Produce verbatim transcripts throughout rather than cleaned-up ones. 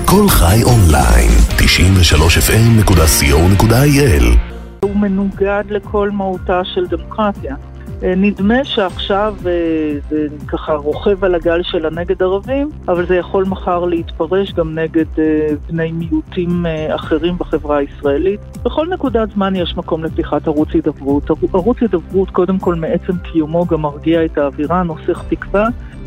כל חי אונליין, תשעים ושלוש אף אם נקודה סי או נקודה איי אל. הוא מנוגד לכל מהותה של דמוקרטיה. נדמה שעכשיו זה ככה רוכב על הגל של הנגד ערבים, אבל זה יכול מחר להתפרש גם נגד בני מיעוטים אחרים בחברה הישראלית. בכל נקודת זמן יש מקום לפתיחת ערוץ הידברות. ערוץ הידברות קודם כל מעצם קיומו גם מרגיע את האווירה, נוסח תקווה.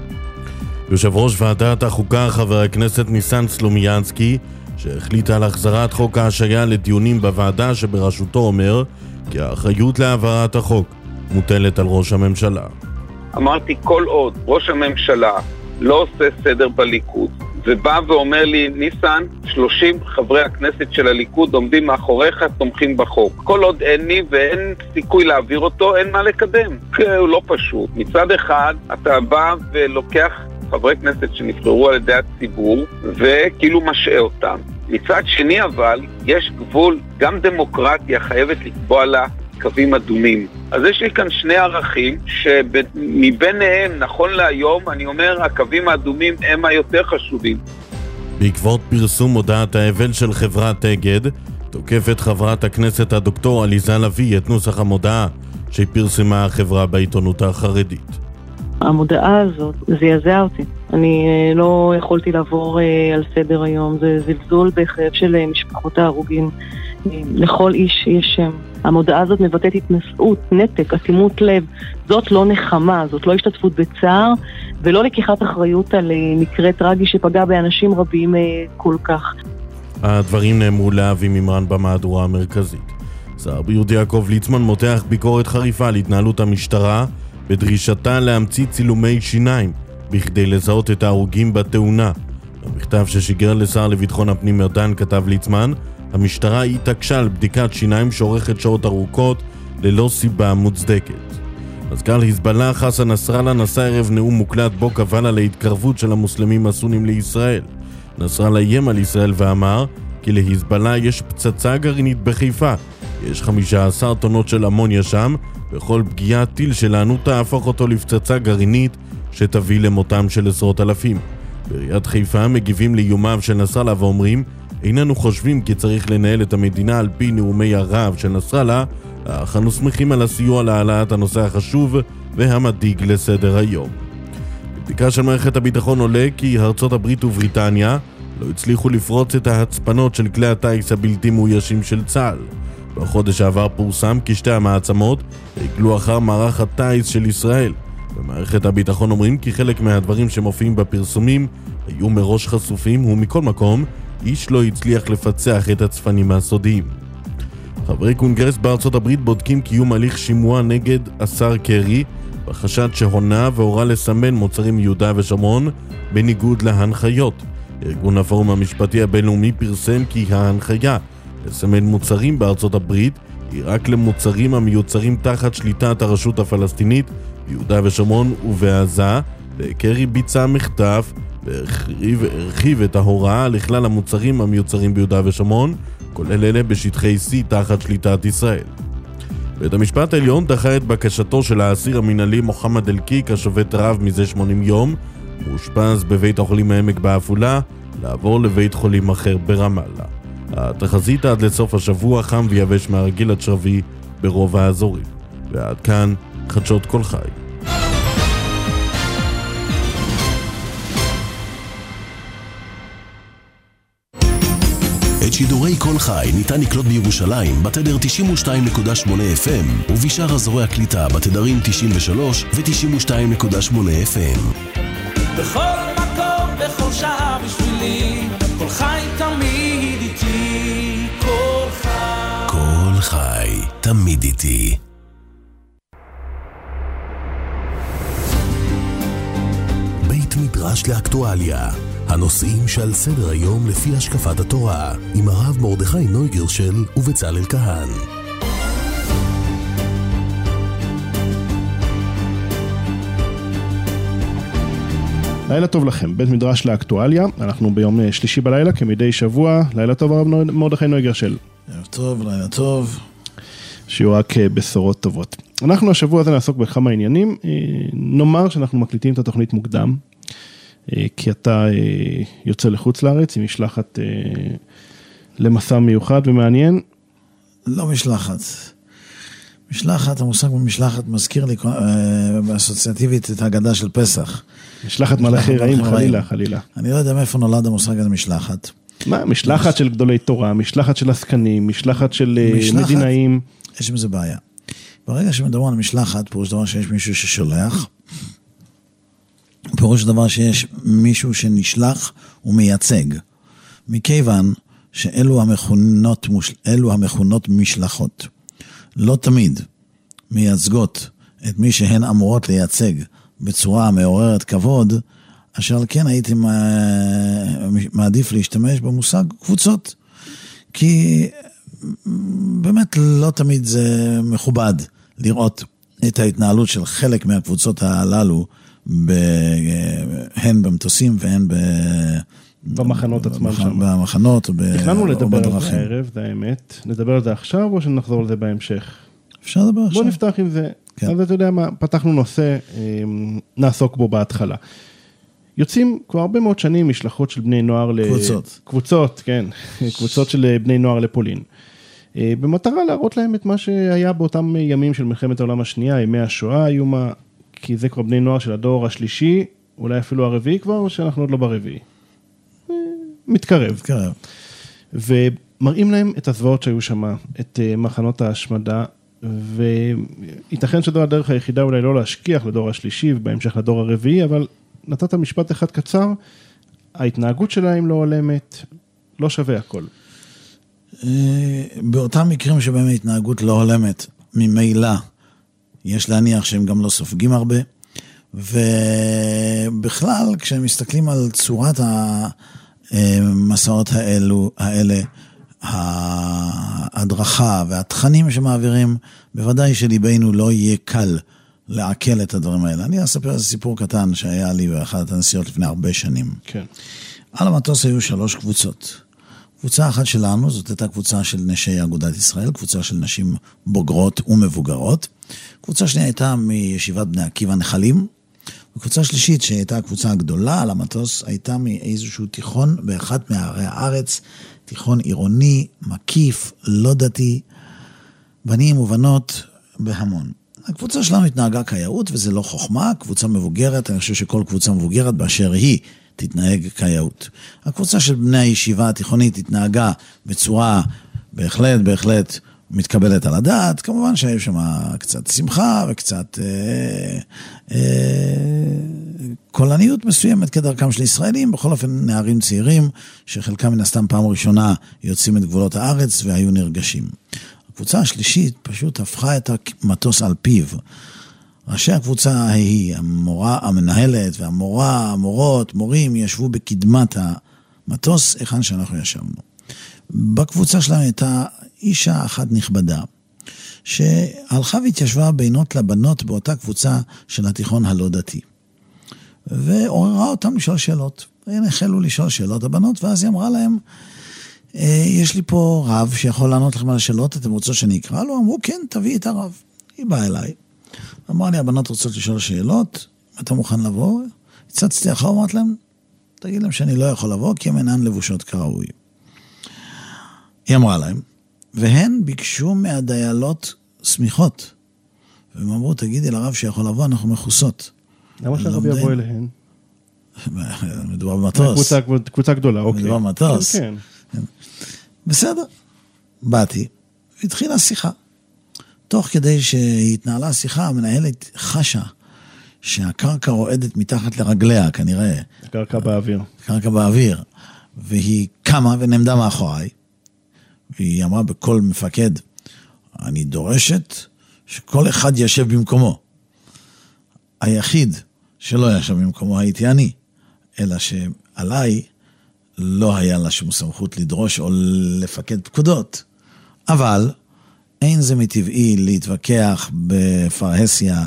יושב ראש ועדת החוקה חבר הכנסת ניסן סלומיאנסקי, שהחליט על החזרת חוק ההשעיה לדיונים בוועדה שבראשותו, אומר כי האחריות להעברת החוק מוטלת על ראש הממשלה. אמרתי, כל עוד ראש הממשלה לא עושה סדר בליכוד ובא ואומר לי, ניסן, שלושים חברי הכנסת של הליכוד עומדים מאחוריך, תומכים בחוק. כל עוד אין לי ואין סיכוי להעביר אותו, אין מה לקדם. הוא לא פשוט. מצד אחד, אתה בא ולוקח חברי כנסת שנבחרו על ידי הציבור וכאילו משעה אותם. מצד שני אבל, יש גבול, גם דמוקרטיה חייבת לקבוע לה קווים אדומים. אז יש לי כאן שני ערכים שמביניהם, נכון להיום, אני אומר, הקווים האדומים הם היותר חשובים. בעקבות פרסום הודעת האבל של חברת אגד, תוקפת חברת הכנסת הדוקטור עליזה לביא את נוסח המודעה שפרסמה החברה בעיתונות החרדית. המודעה הזאת זעזעה אותי. אני לא יכולתי לעבור על סדר היום. זה זלזול בכאב של משפחות ההרוגים. לכל איש יש שם. המודעה הזאת מבטאת התנשאות, נתק, אטימות לב. זאת לא נחמה, זאת לא השתתפות בצער, ולא לקיחת אחריות על מקרה טרגי שפגע באנשים רבים כל כך. הדברים נאמרו לאבי מימרן במהדורה המרכזית. שר הבריאות יעקב ליצמן מותח ביקורת חריפה על התנהלות המשטרה, בדרישתה להמציא צילומי שיניים בכדי לזהות את ההרוגים בתאונה. במכתב ששיגר לשר לביטחון הפנים ארדן כתב ליצמן, המשטרה התעקשה על בדיקת שיניים שעורכת שעות ארוכות ללא סיבה מוצדקת. מזכ"ל חיזבאללה חסן נסראללה נשא ערב נאום מוקלט בו קבל על ההתקרבות של המוסלמים הסונים לישראל. נסראללה איים על ישראל ואמר כי לחיזבאללה יש פצצה גרעינית בחיפה, יש חמישה עשר טונות של אמוניה שם, וכל פגיעת טיל שלנו תהפוך אותו לפצצה גרעינית שתביא למותם של עשרות אלפים. בעיריית חיפה מגיבים לאיומיו של נסראללה ואומרים, איננו חושבים כי צריך לנהל את המדינה על פי נאומי הרב של נסראללה, אך אנו שמחים על הסיוע להעלאת הנושא החשוב והמדאיג לסדר היום. בבדיקה של מערכת הביטחון עולה כי ארצות הברית ובריטניה לא הצליחו לפרוץ את ההצפנות של כלי הטייס הבלתי מאוישים של צה"ל. בחודש העבר פורסם כי שתי המעצמות הגלו אחר מערך הטייס של ישראל. במערכת הביטחון אומרים כי חלק מהדברים שמופיעים בפרסומים היו מראש חשופים, ומכל מקום איש לא הצליח לפצח את הצפנים הסודיים. חברי קונגרס בארצות הברית בודקים קיום הליך שימוע נגד השר קרי בחשד שהונה והורה לסמן מוצרים מיהודה ושומרון בניגוד להנחיות. ארגון הפורום המשפטי הבינלאומי פרסם כי ההנחיה לסמן מוצרים בארצות הברית היא רק למוצרים המיוצרים תחת שליטת הרשות הפלסטינית ביהודה ושומרון ובעזה, וקרי ביצע מחטף והרחיב את ההוראה לכלל המוצרים המיוצרים ביהודה ושומרון, כולל אלה בשטחי C תחת שליטת ישראל. בית המשפט העליון דחה את בקשתו של האסיר המנהלי מוחמד אל-קיק, השובת רעב מזה שמונים יום, מאושפז בבית החולים העמק בעפולה, לעבור לבית חולים אחר ברמאללה. התחזית עד לסוף השבוע חם ויבש מהרגיל עד שרבי ברוב האזורים. ועד כאן חדשות כל חי. את שידורי כל חי ניתן לקלוט בירושלים בתדר תשעים ושתיים נקודה שמונה אף אם ובשאר אזורי הקליטה בתדרים תשעים ושלוש ו-תשעים ושתיים נקודה שמונה אף אם. בכל מקום, בכל שעה בשבילי, כל חי תמיד איתי, כל חי. כל חי תמיד איתי. בית מדרש לאקטואליה, הנושאים שעל סדר היום לפי השקפת התורה, עם הרב מרדכי נויגרשל ובצלאל כהן. לילה טוב לכם, בית מדרש לאקטואליה, אנחנו ביום שלישי בלילה כמדי שבוע. לילה טוב הרב מרדכי נויגרשל. לילה טוב, לילה טוב. שיהיו רק בשורות טובות. אנחנו השבוע הזה נעסוק בכמה עניינים. נאמר שאנחנו מקליטים את התוכנית מוקדם, כי אתה יוצא לחוץ לארץ עם משלחת למסע מיוחד ומעניין. לא משלחת. משלחת, המושג במשלחת מזכיר לי באסוציאטיבית את ההגדה של פסח. משלחת מלאכי רעים, חלילה, חלילה. אני לא יודע מאיפה נולד המושג הזה משלחת. מה? משלחת של גדולי תורה, משלחת של עסקנים, משלחת של מדינאים. יש עם זה בעיה. ברגע שמדברים על משלחת, פירוש דבר שיש מישהו ששולח, פירוש דבר שיש מישהו שנשלח ומייצג. מכיוון שאלו המכונות, אלו המכונות משלחות. לא תמיד מייצגות את מי שהן אמורות לייצג בצורה מעוררת כבוד, אשר על כן הייתי מעדיף להשתמש במושג קבוצות, כי באמת לא תמיד זה מכובד לראות את ההתנהלות של חלק מהקבוצות הללו, הן במטוסים והן ב... במחנות עצמם שם. במחנות או בדרכים. תכננו לדבר על זה הערב, זה האמת. נדבר על זה עכשיו או שנחזור על זה בהמשך? אפשר לדבר עכשיו. בוא נפתח עם זה. כן. אז אתה יודע מה, פתחנו נושא, נעסוק בו בהתחלה. יוצאים כבר הרבה מאוד שנים משלחות של בני נוער ל... קבוצות. קבוצות, כן. קבוצות של בני נוער לפולין. במטרה להראות להם את מה שהיה באותם ימים של מלחמת העולם השנייה, ימי השואה, היו מה... כי זה כבר בני נוער של הדור השלישי, אולי אפילו הרביעי כבר, או שאנחנו עוד לא ברביעי. מתקרב. מתקרב. ומראים להם את הזוועות שהיו שם, את מחנות ההשמדה, וייתכן שזו הדרך היחידה אולי לא להשכיח לדור השלישי, ובהמשך לדור הרביעי, אבל נתת משפט אחד קצר, ההתנהגות שלהם לא עולמת, לא שווה הכל. באותם מקרים שבהם ההתנהגות לא הולמת, ממילא, יש להניח שהם גם לא סופגים הרבה, ובכלל, כשהם מסתכלים על צורת המסעות האלו, האלה, ההדרכה והתכנים שמעבירים, בוודאי שליבנו לא יהיה קל לעכל את הדברים האלה. אני אספר איזה סיפור קטן שהיה לי באחת הנסיעות לפני הרבה שנים. כן. על המטוס היו שלוש קבוצות. קבוצה אחת שלנו, זאת הייתה קבוצה של נשי אגודת ישראל, קבוצה של נשים בוגרות ומבוגרות. קבוצה שנייה הייתה מישיבת בני עקיבא נחלים. וקבוצה שלישית שהייתה הקבוצה הגדולה על המטוס, הייתה מאיזשהו תיכון באחת מערי הארץ, תיכון עירוני, מקיף, לא דתי, בנים ובנות בהמון. הקבוצה שלנו התנהגה כיאות, וזה לא חוכמה, קבוצה מבוגרת, אני חושב שכל קבוצה מבוגרת באשר היא תתנהג כיאות. הקבוצה של בני הישיבה התיכונית התנהגה בצורה בהחלט, בהחלט מתקבלת על הדעת, כמובן שהיו שם קצת שמחה וקצת אה, אה, קולניות מסוימת כדרכם של ישראלים, בכל אופן נערים צעירים, שחלקם מן הסתם פעם ראשונה יוצאים את גבולות הארץ והיו נרגשים. הקבוצה השלישית פשוט הפכה את המטוס על פיו. ראשי הקבוצה ההיא, המורה, המנהלת והמורה, המורות, מורים, ישבו בקדמת המטוס, היכן שאנחנו ישבנו. בקבוצה שלנו הייתה אישה אחת נכבדה, שהלכה והתיישבה בינות לבנות באותה קבוצה של התיכון הלא דתי. ועוררה אותם לשאול שאלות. הן החלו לשאול שאלות הבנות, ואז היא אמרה להם, יש לי פה רב שיכול לענות לכם על השאלות, אתם רוצות שאני אקרא לו? אמרו, כן, תביא את הרב. היא באה אליי. אמרה לי, הבנות רוצות לשאול שאלות, אתה מוכן לבוא? הצצתי אחר, אמרת להם, תגיד להם שאני לא יכול לבוא, כי הם אינן לבושות כראוי. היא אמרה להם, והן ביקשו מהדיילות סמיכות. והם אמרו, תגידי לרב שיכול לבוא, אנחנו מחוסות. למה שהרב יבוא אליהן? מדובר במטוס. קבוצה גדולה, אוקיי. מדובר במטוס. כן. בסדר. באתי, והתחילה שיחה. תוך כדי שהתנהלה השיחה, המנהלת חשה שהקרקע רועדת מתחת לרגליה, כנראה. הקרקע באוויר. הקרקע באוויר. והיא קמה ונעמדה מאחוריי. והיא אמרה בכל מפקד, אני דורשת שכל אחד ישב במקומו. היחיד שלא ישב במקומו הייתי אני, אלא שעליי לא היה לה שום סמכות לדרוש או לפקד פקודות. אבל אין זה מטבעי להתווכח בפרהסיה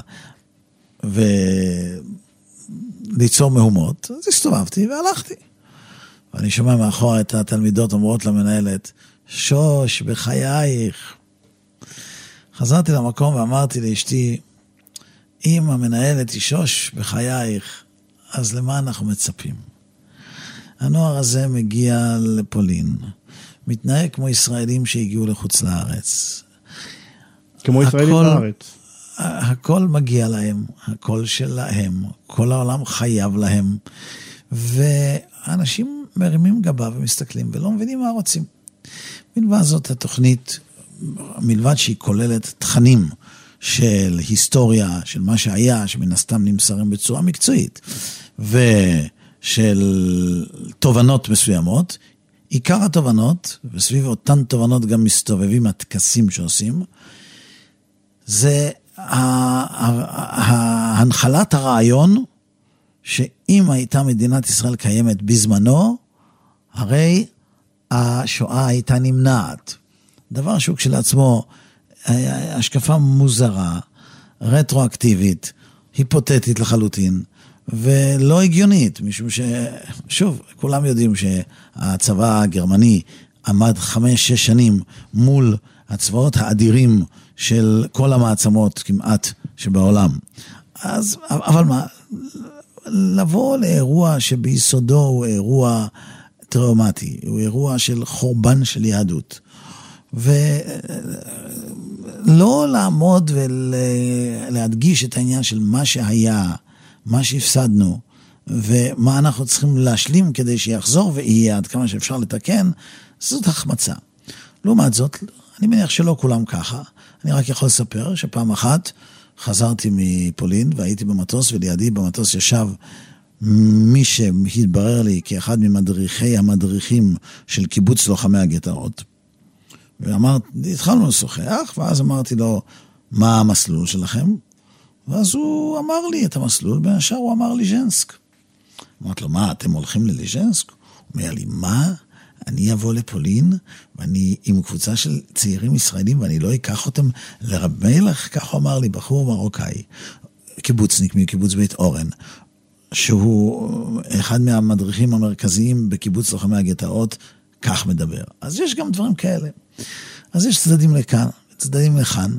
וליצור מהומות. אז הסתובבתי והלכתי. ואני שומע מאחור את התלמידות אומרות למנהלת, שוש בחייך. חזרתי למקום ואמרתי לאשתי, אם המנהלת היא שוש בחייך, אז למה אנחנו מצפים? הנוער הזה מגיע לפולין, מתנהג כמו ישראלים שהגיעו לחוץ לארץ. כמו ישראלים בארץ. הכל מגיע להם, הכל שלהם, כל העולם חייב להם, ואנשים מרימים גבה ומסתכלים ולא מבינים מה רוצים. מלבד זאת התוכנית, מלבד שהיא כוללת תכנים של היסטוריה, של מה שהיה, שמן הסתם נמסרים בצורה מקצועית, ושל תובנות מסוימות, עיקר התובנות, וסביב אותן תובנות גם מסתובבים הטקסים שעושים, זה הנחלת הרעיון שאם הייתה מדינת ישראל קיימת בזמנו, הרי השואה הייתה נמנעת. דבר שהוא כשלעצמו השקפה מוזרה, רטרואקטיבית, היפותטית לחלוטין, ולא הגיונית, משום ששוב, כולם יודעים שהצבא הגרמני עמד חמש, שש שנים מול הצבאות האדירים של כל המעצמות כמעט שבעולם. אז, אבל מה, לבוא לאירוע שביסודו הוא אירוע טראומטי, הוא אירוע של חורבן של יהדות, ולא לעמוד ולהדגיש את העניין של מה שהיה, מה שהפסדנו, ומה אנחנו צריכים להשלים כדי שיחזור ויהיה עד כמה שאפשר לתקן, זאת החמצה. לעומת זאת, אני מניח שלא כולם ככה, אני רק יכול לספר שפעם אחת חזרתי מפולין והייתי במטוס, ולידי במטוס ישב מי שהתברר לי כאחד ממדריכי המדריכים של קיבוץ לוחמי הגטאות, ואמרתי, התחלנו לשוחח, ואז אמרתי לו, מה המסלול שלכם? ואז הוא אמר לי את המסלול, בין השאר הוא אמר ליז'נסק. אמרתי לו, מה, אתם הולכים לליז'נסק? הוא אומר לי, מה? אני אבוא לפולין, ואני עם קבוצה של צעירים ישראלים, ואני לא אקח אותם לרב מלך, כך הוא אמר לי, בחור מרוקאי, קיבוצניק מקיבוץ בית אורן, שהוא אחד מהמדריכים המרכזיים בקיבוץ לוחמי הגטאות, כך מדבר. אז יש גם דברים כאלה. אז יש צדדים לכאן, צדדים לכאן,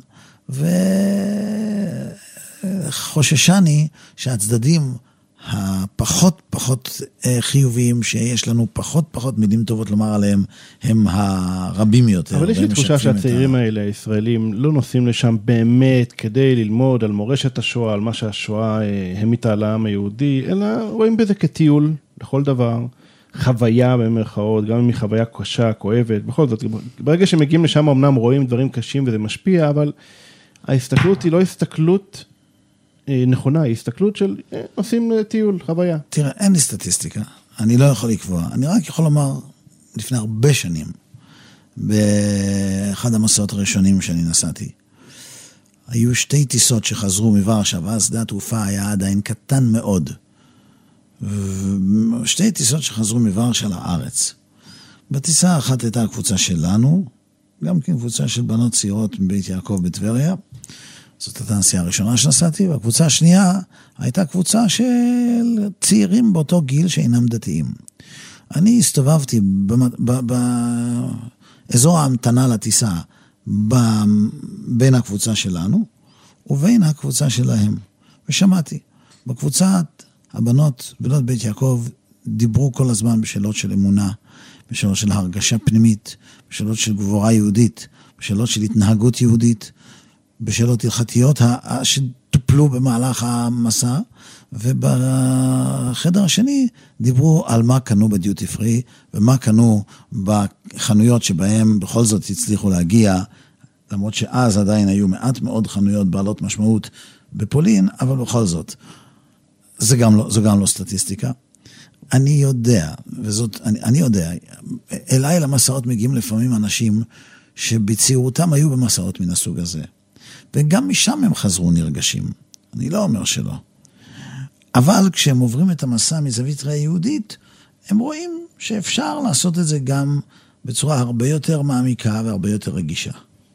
וחוששני שהצדדים הפחות פחות חיוביים, שיש לנו פחות פחות מילים טובות לומר עליהם, הם הרבים יותר. אבל יש לי תחושה שהצעירים האלה, הישראלים, לא נוסעים לשם באמת כדי ללמוד על מורשת השואה, על מה שהשואה המיתה על העם היהודי, אלא רואים בזה כטיול לכל דבר, חוויה במרכאות, גם אם היא חוויה קשה, כואבת, בכל זאת, ברגע שמגיעים לשם אמנם רואים דברים קשים וזה משפיע, אבל ההסתכלות היא לא הסתכלות נכונה, היא הסתכלות של נוסעים לטיול, חוויה. תראה, אין לי סטטיסטיקה, אני לא יכול לקבוע, אני רק יכול לומר, לפני הרבה שנים, באחד המסעות הראשונים שאני נסעתי, היו שתי טיסות שחזרו מוורשה, ואז שדה התעופה היה עדיין קטן מאוד, שתי טיסות שחזרו מוורשה לארץ. בטיסה האחת הייתה הקבוצה שלנו, גם כן קבוצה של בנות צעירות מבית יעקב בטבריה, זאת הייתה הנסיעה הראשונה שנסעתי, והקבוצה השנייה הייתה קבוצה של צעירים באותו גיל שאינם דתיים. אני הסתובבתי באזור ההמתנה לטיסה בין הקבוצה שלנו ובין הקבוצה שלהם, ושמעתי. בקבוצת הבנות, בנות בית יעקב, דיברו כל הזמן בשאלות של אמונה, בשאלות של הרגשה פנימית, בשאלות של גבורה יהודית, בשאלות של התנהגות יהודית, בשאלות הלכתיות שטופלו במהלך המסע, ובחדר השני דיברו על מה קנו בדיוטי פרי, ומה קנו בחנויות שבהם בכל זאת הצליחו להגיע, למרות שאז עדיין היו מעט מאוד חנויות בעלות משמעות בפולין, אבל בכל זאת, זה גם לא, זו גם לא סטטיסטיקה. אני יודע, וזאת, אני, אני יודע, אליי למסעות מגיעים לפעמים אנשים שבצעירותם היו במסעות מן הסוג הזה. וגם משם הם חזרו נרגשים. אני לא אומר שלא. אבל כשהם עוברים את המסע מזווית ראייה יהודית, הם רואים שאפשר לעשות את זה גם בצורה הרבה יותר מעמיקה והרבה יותר רגישה.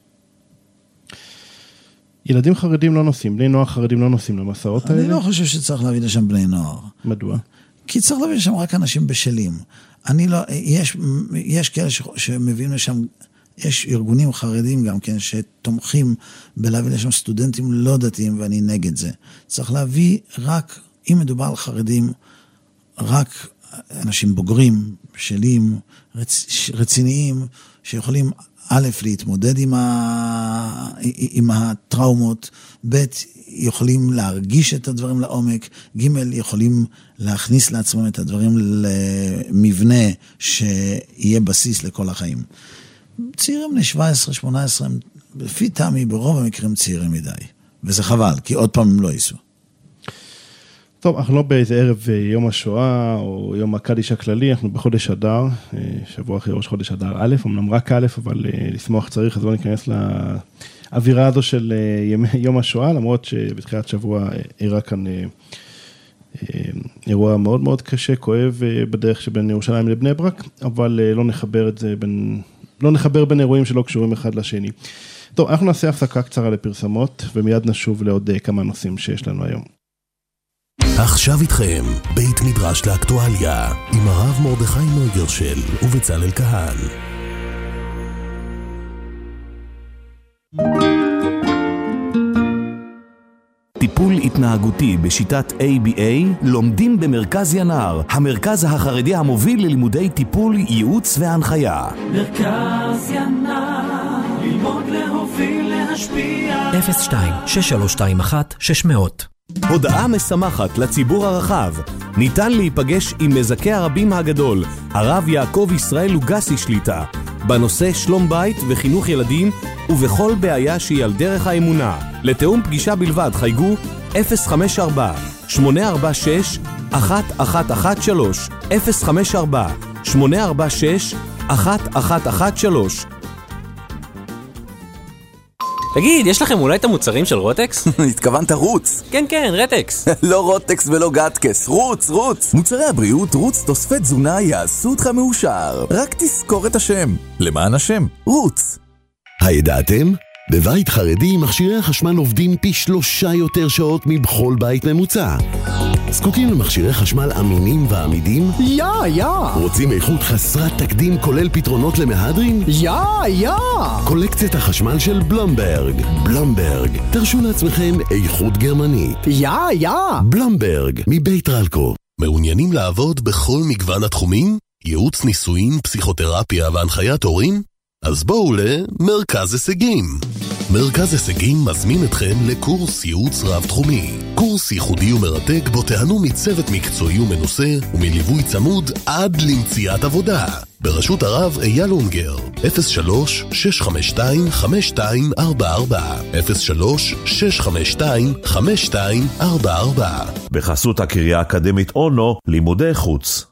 ילדים חרדים לא נוסעים, בני נוער חרדים לא נוסעים למסעות האלה? אני לא חושב שצריך להביא לשם בני נוער. מדוע? כי צריך להביא לשם רק אנשים בשלים. אני לא, יש, יש כאלה ש, שמביאים לשם, יש ארגונים חרדים גם כן, שתומכים בלהביא לשם סטודנטים לא דתיים, ואני נגד זה. צריך להביא רק אם מדובר על חרדים, רק אנשים בוגרים, בשלים, רצ... רציניים, שיכולים א', להתמודד עם, ה... עם הטראומות, ב', יכולים להרגיש את הדברים לעומק, ג', יכולים להכניס לעצמם את הדברים למבנה שיהיה בסיס לכל החיים. צעירים בני שבע עשרה שמונה עשרה, לפי תמי, ברוב המקרים צעירים מדי. וזה חבל, כי עוד פעם הם לא ייסעו. טוב, אנחנו לא באיזה ערב יום השואה, או יום הקדיש הכללי, אנחנו בחודש אדר, שבוע אחרי ראש חודש אדר א', אמנם רק א', אבל לשמוח צריך, אז בוא ניכנס לאווירה הזו של יום השואה, למרות שבתחילת שבוע אירע כאן אירוע מאוד מאוד קשה, כואב בדרך שבין ירושלים לבני ברק, אבל לא נחבר את זה בין, לא נחבר בין אירועים שלא קשורים אחד לשני. טוב, אנחנו נעשה הפסקה קצרה לפרסמות, ומיד נשוב לעוד כמה נושאים שיש לנו היום. עכשיו איתכם, בית מדרש לאקטואליה, עם הרב מרדכי נויגרשל ובצלאל כהן. טיפול התנהגותי בשיטת איי בי איי לומדים במרכז ינר, המרכז החרדי המוביל ללימודי טיפול, ייעוץ והנחיה. מרכז ינר, ללמוד להוביל להשפיע. אפס שתיים שש שלוש שתיים אחת שש מאות. הודעה משמחת לציבור הרחב. ניתן להיפגש עם מזכה הרבים הגדול, הרב יעקב ישראל לוגסי שליטה, בנושא שלום בית וחינוך ילדים ובכל בעיה שהיא על דרך האמונה. לתאום פגישה בלבד חייגו אפס חמש ארבע שמונה ארבע שש אחת אחת אחת שלוש אפס חמש ארבע שמונה ארבע שש אחת אחת אחת שלוש. תגיד, יש לכם אולי את המוצרים של רוטקס? התכוונת רוץ. כן, כן, רטקס. לא רוטקס ולא גטקס, רוץ, רוץ. מוצרי הבריאות רוץ תוספי תזונה יעשו אותך מאושר. רק תזכור את השם. למען השם, רוץ. הידעתם? בבית חרדי מכשירי החשמל עובדים פי שלושה יותר שעות מבכל בית ממוצע. זקוקים למכשירי חשמל אמינים ועמידים? יא, יא! רוצים איכות חסרת תקדים כולל פתרונות למהדרין? יא, יא! קולקציית החשמל של בלומברג. בלומברג, תרשו לעצמכם איכות גרמנית. יא, יא! בלומברג, מבית רלקו. מעוניינים לעבוד בכל מגוון התחומים? ייעוץ ניסויים, פסיכותרפיה והנחיית הורים? אז בואו למרכז הישגים. מרכז הישגים מזמין אתכם לקורס ייעוץ רב-תחומי. קורס ייחודי ומרתק בו תהנו מצוות מקצועי ומנוסה ומליווי צמוד עד למציאת עבודה. בראשות הרב אייל אונגר, אפס שלוש שש חמש שתיים חמש שתיים ארבע ארבע אפס שלוש שש חמש שתיים חמש שתיים ארבע ארבע. בחסות הקריה האקדמית אונו, לימודי חוץ.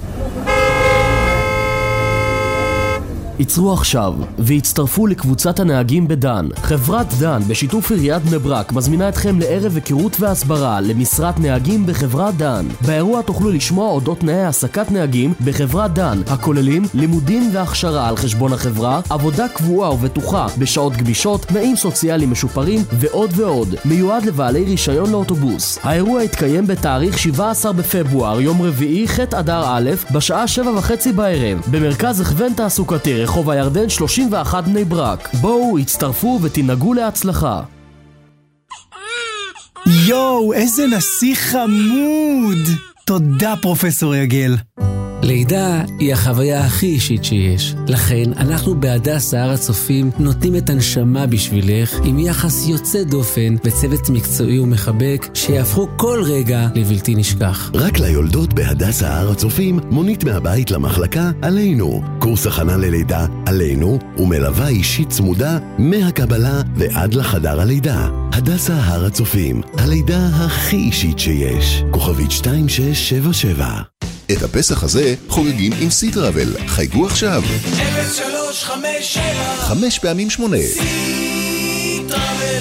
ייצרו עכשיו והצטרפו לקבוצת הנהגים בדן. חברת דן בשיתוף עיריית בני ברק מזמינה אתכם לערב היכרות והסברה למשרת נהגים בחברת דן. באירוע תוכלו לשמוע אודות תנאי העסקת נהגים בחברת דן, הכוללים לימודים והכשרה על חשבון החברה, עבודה קבועה ובטוחה בשעות גמישות, תנאים סוציאליים משופרים ועוד ועוד. מיועד לבעלי רישיון לאוטובוס. האירוע יתקיים בתאריך שבעה עשר בפברואר, יום רביעי, ח' אדר א', בשעה שבע וחצי בערב, במרכז הכוון תעסוקתי רחוב הירדן שלושים ואחת בני ברק. בואו, הצטרפו ותנהגו להצלחה. יואו, איזה נסיך חמוד! תודה פרופסור יגל. לידה היא החוויה הכי אישית שיש. לכן אנחנו בהדסה הר הצופים נותנים את הנשמה בשבילך עם יחס יוצא דופן וצוות מקצועי ומחבק שיהפכו כל רגע לבלתי נשכח. רק ליולדות בהדסה הר הצופים מונית מהבית למחלקה עלינו. קורס הכנה ללידה עלינו ומלווה אישית צמודה מהקבלה ועד לחדר הלידה. הדסה הר הצופים, הלידה הכי אישית שיש. כוכבית שתיים שש שבע שבע. את הפסח הזה חוגגים עם סי-טראבל. חייגו עכשיו. אפס שלוש חמש שבע חמש פעמים שמונה. סי-טראבל.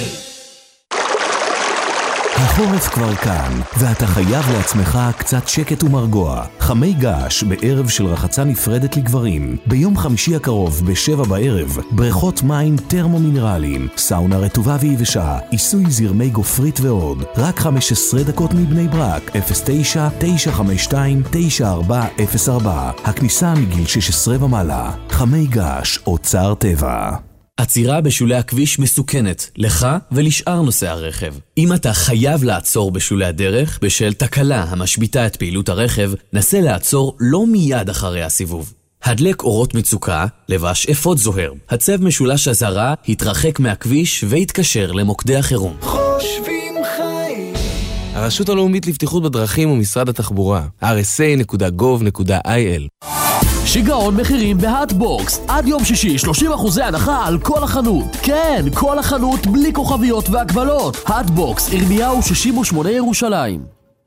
החורף כבר כאן, ואתה חייב לעצמך קצת שקט ומרגוע. חמי געש בערב של רחצה נפרדת לגברים. ביום חמישי הקרוב בשבע בערב, בריכות מים טרמומינרליים, סאונה רטובה ויבשה, עיסוי זרמי גופרית ועוד. רק חמש עשרה דקות מבני ברק, אפס תשע תשע חמש שתיים תשע ארבע אפס ארבע. הכניסה מגיל שש עשרה ומעלה. חמי געש, אוצר טבע. עצירה בשולי הכביש מסוכנת, לך ולשאר נוסעי הרכב. אם אתה חייב לעצור בשולי הדרך, בשל תקלה המשביתה את פעילות הרכב, נסה לעצור לא מיד אחרי הסיבוב. הדלק אורות מצוקה, לבש אפוד זוהר. הצב משולש הזרה, התרחק מהכביש והתקשר למוקדי החירום. חושבים חיים. הרשות הלאומית לבטיחות בדרכים ומשרד התחבורה, אר אס איי נקודה גוב נקודה איי אל. שיגעון מחירים בהאטבוקס, עד יום שישי שלושים אחוז הנחה על כל החנות. כן, כל החנות בלי כוכביות והגבלות. האטבוקס, ירמיהו שישים ושמונה ירושלים.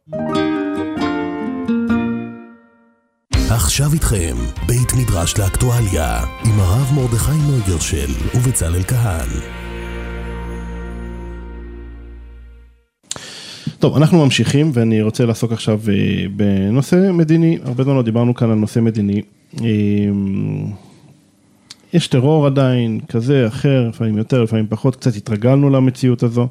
עכשיו איתכם, בית מדרש לאקטואליה, עם הרב מרדכי נויגרשל ובצלאל כהן. טוב, אנחנו ממשיכים, ואני רוצה לעסוק עכשיו בנושא מדיני. הרבה זמן לא דיברנו כאן על נושא מדיני. יש טרור עדיין, כזה, אחר, לפעמים יותר, לפעמים פחות, קצת התרגלנו למציאות הזו,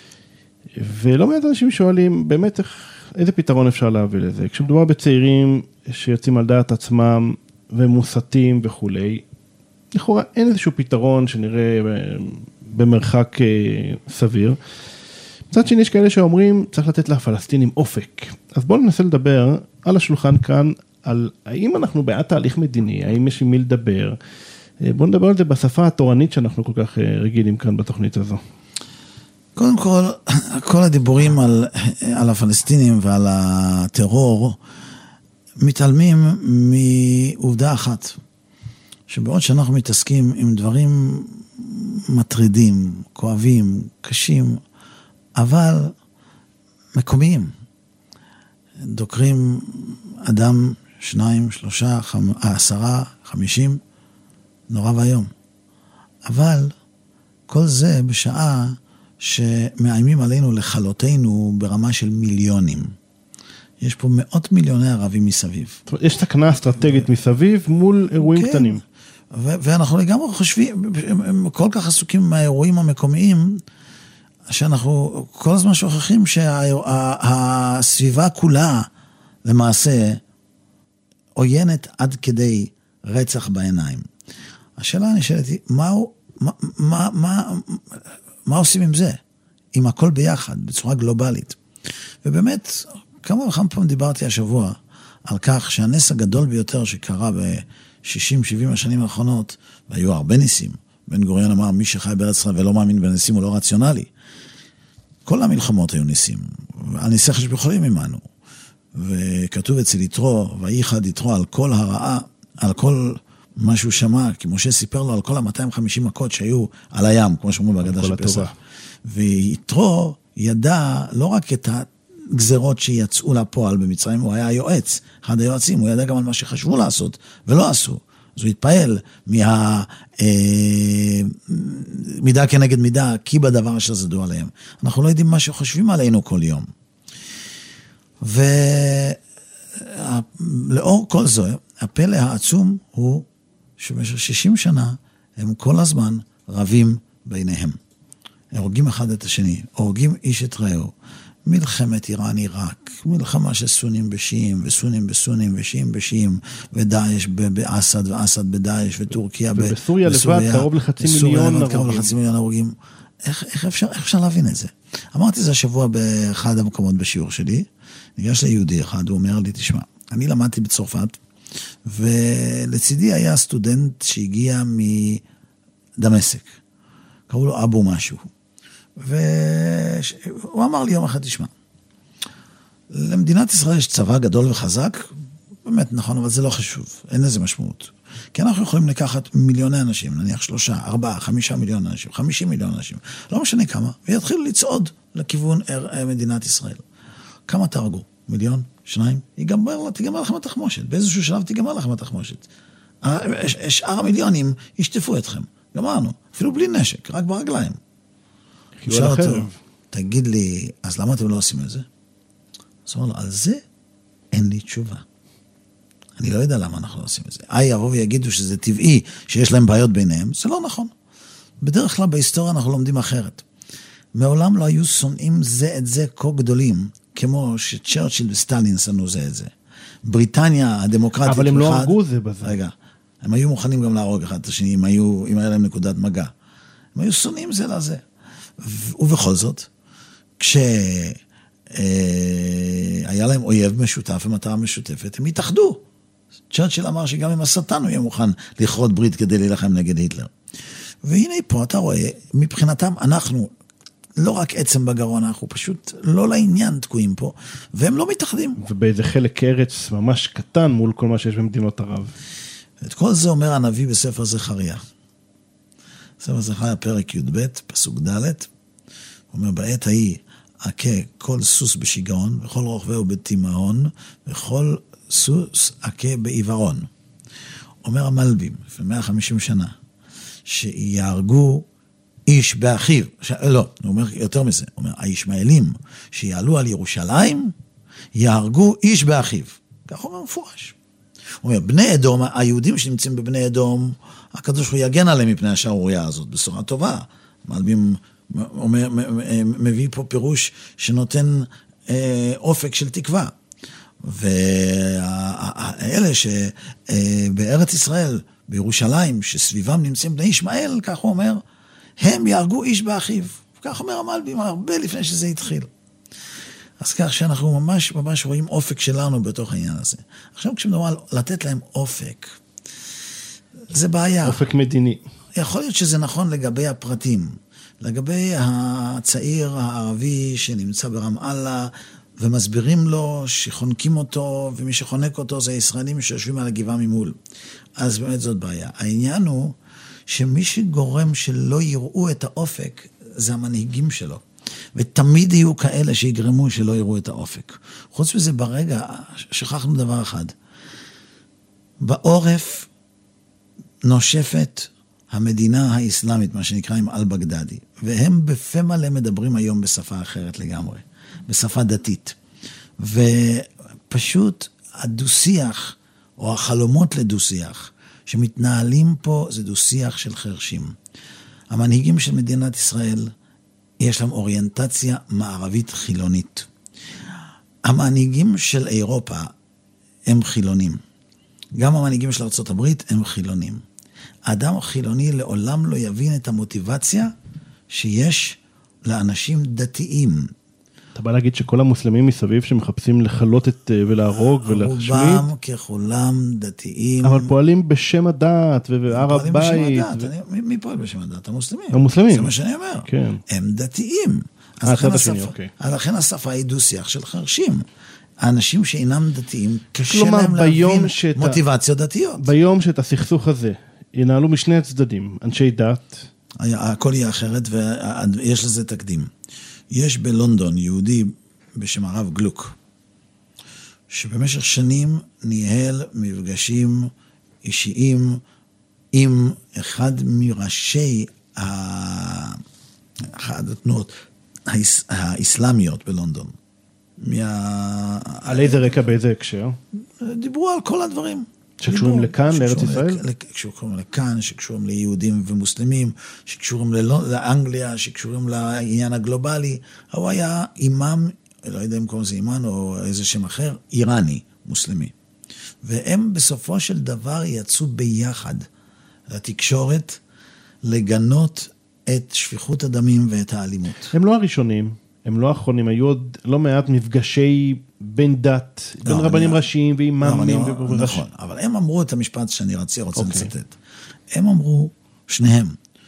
ולא מעט אנשים שואלים, באמת, איך, איזה פתרון אפשר להביא לזה? כשמדובר בצעירים שיוצאים על דעת עצמם, ומוסתים וכולי, לכאורה אין איזשהו פתרון שנראה במרחק סביר. מצד שני יש כאלה שאומרים, צריך לתת לפלסטינים אופק. אז בואו ננסה לדבר על השולחן כאן, על האם אנחנו בעד תהליך מדיני, האם יש עם מי לדבר. בואו נדבר על זה בשפה התורנית שאנחנו כל כך רגילים כאן בתוכנית הזו. קודם כל, כל הדיבורים על, על הפלסטינים ועל הטרור, מתעלמים מעובדה אחת, שבעוד שאנחנו מתעסקים עם דברים מטרידים, כואבים, קשים, אבל מקומיים. דוקרים אדם, שניים, שלושה, חמ... עשרה, חמישים, נורא והיום. אבל כל זה בשעה שמאיימים עלינו לחלותינו ברמה של מיליונים. יש פה מאות מיליוני ערבים מסביב. יש תקנה אסטרטגית מסביב מול אירועים קטנים. ו- ואנחנו לגמרי חושבים, הם כל כך עסוקים מהאירועים המקומיים, שאנחנו כל הזמן שוכחים שהסביבה כולה למעשה עוינת עד כדי רצח בעיניים. השאלה הנשאלת היא, מה, מה, מה, מה, מה עושים עם זה? עם הכל ביחד, בצורה גלובלית. ובאמת, כמה וכמה פעם דיברתי השבוע על כך שהנס הגדול ביותר שקרה ב-שישים שבעים השנים האחרונות, והיו הרבה ניסים, בן גוריון אמר, מי שחי בארץ ישראל ולא מאמין בניסים הוא לא רציונלי. כל המלחמות היו ניסים, הניסי חשבחולים עמנו, וכתוב אצל יתרו, וייחד יתרו על כל הרעה, על כל מה שהוא שמע, כי משה סיפר לו על כל ה-מאתיים וחמישים מכות שהיו על הים, כמו שאומרים בהגדה של פסח. ויתרו ידע לא רק את הגזרות שיצאו לפועל במצרים, הוא היה היועץ, אחד היועצים, הוא ידע גם על מה שחשבו לעשות, ולא עשו. אז הוא התפעל מה, אה, מידה כנגד מידה, כי בדבר אשר זדו עליהם. אנחנו לא יודעים מה שחושבים עלינו כל יום. ולאור כל זה, הפלא העצום הוא שבמשך שישים שנה הם כל הזמן רבים ביניהם. הורגים אחד את השני, הורגים איש את רעהו. מלחמת איראן עיראק, מלחמה של סונים בשיעים, וסונים בסונים, ושיעים בשיעים, ודאעש באסד, ואסד בדאעש, וטורקיה ובסוריה לבד קרוב לחצי מיליון הרוגים. קרוב לחצי מיליון הרוגים. איך, איך, אפשר, איך אפשר להבין את זה? אמרתי זה השבוע באחד המקומות בשיעור שלי, ניגש ליהודי אחד, הוא אומר לי, תשמע, אני למדתי בצרפת, ולצידי היה סטודנט שהגיע מדמשק, קראו לו אבו משהו, והוא אמר לי יום אחד, תשמע, למדינת ישראל יש צבא גדול וחזק, באמת נכון, אבל זה לא חשוב, אין לזה משמעות. כי אנחנו יכולים לקחת מיליוני אנשים, נניח שלושה, ארבעה, חמישה מיליון אנשים, חמישים מיליון אנשים, לא משנה כמה, ויתחילו לצעוד לכיוון מדינת ישראל. כמה תהרגו? מיליון? שניים? יגמר, תיגמר לכם התחמושת, באיזשהו שלב תיגמר לכם התחמושת. שאר המיליונים ישטפו אתכם, גמרנו, אפילו בלי נשק, רק ברגליים. שאל אותו, תגיד לי, אז למה אתם לא עושים את זה? אז אמר לו, על זה אין לי תשובה. אני לא יודע למה אנחנו לא עושים את זה. איי, יבוא ויגידו שזה טבעי, שיש להם בעיות ביניהם, זה לא נכון. בדרך כלל בהיסטוריה אנחנו לומדים אחרת. מעולם לא היו שונאים זה את זה כה גדולים, כמו שצ'רצ'יל וסטלין שנו זה את זה. בריטניה הדמוקרטית... אבל הם לא הרגו זה בזה. רגע, הם היו מוכנים גם להרוג אחד את השני, אם היו, אם היה להם נקודת מגע. הם היו שונאים זה לזה. ובכל זאת, כשהיה להם אויב משותף ומטרה משותפת, הם התאחדו. צ'רצ'יל אמר שגם עם השטן הוא יהיה מוכן לכרות ברית כדי להילחם נגד היטלר. והנה פה אתה רואה, מבחינתם אנחנו, לא רק עצם בגרון, אנחנו פשוט לא לעניין תקועים פה, והם לא מתאחדים. ובאיזה חלק ארץ ממש קטן מול כל מה שיש במדינות ערב. את כל זה אומר הנביא בספר זכריה. ספר זכריה פרק י' ב' פסוק ד', הוא אומר, בעת ההיא עכה כל סוס בשיגעון, וכל רוכבהו בתימהון, וכל סוס עכה בעיוורון. אומר המלבים, לפני מאה וחמישים שנה, שיהרגו איש באחיו, ש... לא, הוא אומר יותר מזה, הוא אומר, הישמעאלים שיעלו על ירושלים, יהרגו איש באחיו. כך הוא אומר מפורש. הוא אומר, בני אדום, היהודים שנמצאים בבני אדום, הקדוש הוא יגן עליהם מפני השערוריה הזאת, בשורה טובה. מלבים אומר, מביא פה פירוש שנותן אה, אופק של תקווה. ואלה שבארץ ישראל, בירושלים, שסביבם נמצאים בני ישמעאל, כך הוא אומר, הם יהרגו איש באחיו. כך אומר המלבים הרבה לפני שזה התחיל. אז כך שאנחנו ממש ממש רואים אופק שלנו בתוך העניין הזה. עכשיו כשמדובר על לתת להם אופק, זה בעיה. אופק מדיני. יכול להיות שזה נכון לגבי הפרטים. לגבי הצעיר הערבי שנמצא ברמאללה, ומסבירים לו שחונקים אותו, ומי שחונק אותו זה הישראלים שיושבים על הגבעה ממול. אז באמת זאת בעיה. העניין הוא שמי שגורם שלא יראו את האופק, זה המנהיגים שלו. ותמיד יהיו כאלה שיגרמו שלא יראו את האופק. חוץ מזה ברגע, שכחנו דבר אחד. בעורף נושפת המדינה האסלאמית, מה שנקרא עם אל-בגדדי, והם בפה מלא מדברים היום בשפה אחרת לגמרי. בשפה דתית. ופשוט הדו-שיח, או החלומות לדו-שיח, שמתנהלים פה, זה דו-שיח של חרשים. המנהיגים של מדינת ישראל, יש להם אוריינטציה מערבית חילונית. המנהיגים של אירופה, הם חילונים. גם המנהיגים של ארצות הברית, הם חילונים. האדם החילוני לעולם לא יבין את המוטיבציה, שיש לאנשים דתיים. אתה בא להגיד שכל המוסלמים מסביב שמחפשים לחלות את ולהרוג ולהשמיד? רובם ככולם דתיים. אבל פועלים בשם הדת והר הבית. פועלים בשם הדת. אני, מי פועל בשם הדת? המוסלמים. המוסלמים. זה מה שאני אומר. כן. הם דתיים. אז אה, לכן, השני, השפה, אוקיי. אז לכן השפה היא דו-שיח של חרשים. האנשים שאינם דתיים, קשה כלומר, להם להבין שאת... מוטיבציות דתיות. ביום שאת הסכסוך הזה ינהלו משני הצדדים, אנשי דת. הכל יהיה אחרת ויש לזה תקדים. יש בלונדון יהודי בשם הרב גלוק, שבמשך שנים ניהל מפגשים אישיים עם אחד מראשי אחת התנועות האסלאמיות בלונדון. על איזה רקע, באיזה הקשר? דיברו על כל הדברים. שקשורים לכאן, לארץ ישראל? שקשורים לכאן, שקשורים ליהודים ומוסלמים, שקשורים לאנגליה, שקשורים לעניין הגלובלי. הוא היה אימאם, לא יודע אם קוראים לזה אימאם או איזה שם אחר, איראני, מוסלמי. והם בסופו של דבר יצאו ביחד לתקשורת לגנות את שפיכות הדמים ואת האלימות. הם לא הראשונים, הם לא האחרונים, היו עוד לא מעט מפגשי בין דת, בין רבנים ראשיים ואימאמים. נכון, אבל הם אמרו את המשפט שאני רוצה לצטט. הם אמרו, שניהם,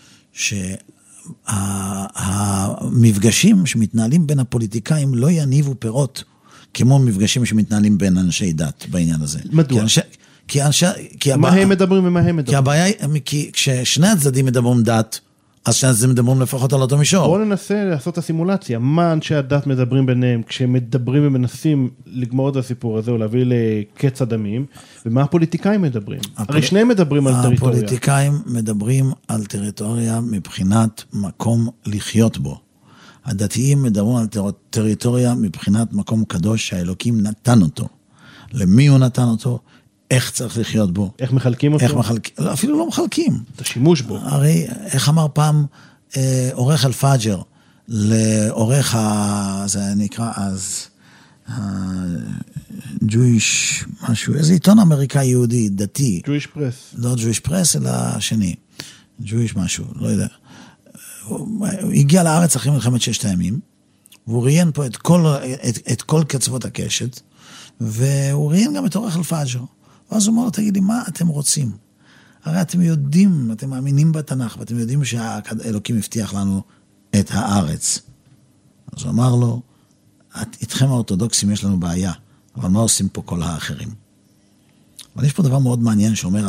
שהמפגשים שמתנהלים בין הפוליטיקאים לא יניבו פירות, כמו מפגשים שמתנהלים בין אנשי דת בעניין הזה. מדוע? כי אנשי... מה הם מדברים ומה הם מדברים? כי הבעיה, כי כששני הצדדים מדברים דת, אז שאז מדברים לפחות על אותו מישור. בואו ננסה לעשות את הסימולציה. מה אנשי הדת מדברים ביניהם, כשהם מדברים ומנסים לגמור את הסיפור הזה, או להביא לקץ הדמים, ומה הפוליטיקאים מדברים? הרי שניהם מדברים על טריטוריה. הפוליטיקאים מדברים על טריטוריה מבחינת מקום לחיות בו. הדתיים מדברים על טריטוריה מבחינת מקום קדוש שהאלוקים נתן אותו. למי הוא נתן אותו? איך צריך לחיות בו. איך מחלקים אותו? איך מחלקים, אפילו לא מחלקים. את השימוש בו. הרי, איך אמר פעם, אה, עורך אל-פאג'ר, לעורך ה... זה נקרא אז, ה-Jewish, משהו, איזה עיתון אמריקאי יהודי, דתי. Jewish Press. לא Jewish Press, אלא שני. Jewish משהו, לא יודע. הוא הגיע לארץ אחרי מלחמת ששת הימים, והוא ראיין פה את כל, את, את כל קצוות הקשת, והוא ראיין גם את אורך אלפאג'ר. ואז הוא אומר לו, תגיד לי, מה אתם רוצים? הרי אתם יודעים, אתם מאמינים בתנ"ך, ואתם יודעים שהאלוקים הבטיח לנו את הארץ. אז הוא אמר לו, איתכם האורתודוקסים יש לנו בעיה, אבל מה עושים פה כל האחרים? אבל יש פה דבר מאוד מעניין שאומר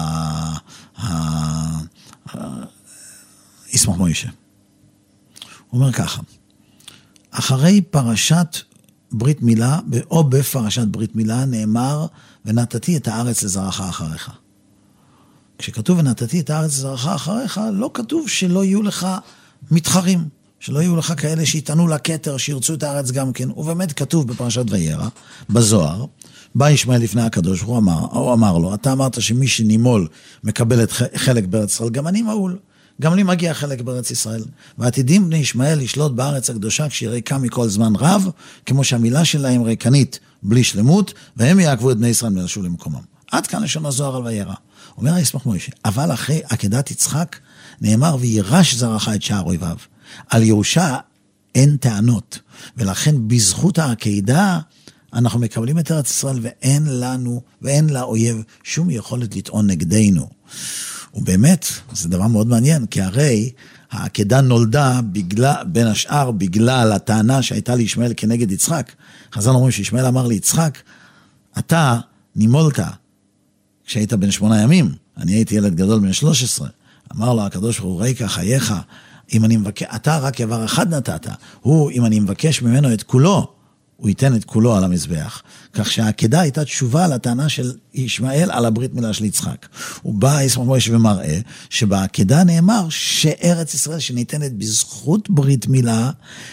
ישמח מוישה. הוא אומר ככה, אחרי פרשת ברית מילה, או בפרשת ברית מילה, נאמר, ונתתי את הארץ לזרעך אחריך. כשכתוב ונתתי את הארץ לזרעך אחריך, לא כתוב שלא יהיו לך מתחרים, שלא יהיו לך כאלה שיתענו לכתר, שירצו את הארץ גם כן. ובאמת כתוב בפרשת וירא, בזוהר, בא ישמעאל לפני הקדוש, הוא אמר, הוא אמר לו, אתה אמרת שמי שנימול מקבל את חלק בארץ ישראל, גם אני מעול, גם לי מגיע חלק בארץ ישראל. ועתידים בני ישמעאל לשלוט בארץ הקדושה כשהיא ריקה מכל זמן רב, כמו שהמילה שלהם ריקנית בלי שלמות, והם יעקבו את בני ישראל מלשוב למקומם. עד כאן לשון הזוהר על וירא. אומר ישמח מוישה, אבל אחרי עקדת יצחק, נאמר וירש זרעך את שער אויביו. על ירושה אין טענות, ולכן בזכות העקדה, אנחנו מקבלים את ארץ ישראל, ואין לנו, ואין לאויב שום יכולת לטעון נגדנו. ובאמת, זה דבר מאוד מעניין, כי הרי העקדה נולדה בגלל, בין השאר בגלל הטענה שהייתה לישמעאל כנגד יצחק. חז"ל אומרים שישמעאל אמר ליצחק, אתה נימולת כשהיית בן שמונה ימים, אני הייתי ילד גדול בן שלוש עשרה. אמר לו הקדוש ברוך הוא, ריקה חייך, אם אני מבקש, אתה רק איבר אחד נתת, הוא, אם אני מבקש ממנו את כולו, הוא ייתן את כולו על המזבח. כך שהעקדה הייתה תשובה לטענה של ישמעאל על הברית מילה של יצחק. הוא בא, ישמח מוישה ומראה, שבעקדה נאמר שארץ ישראל שניתנת בזכות ברית מילה,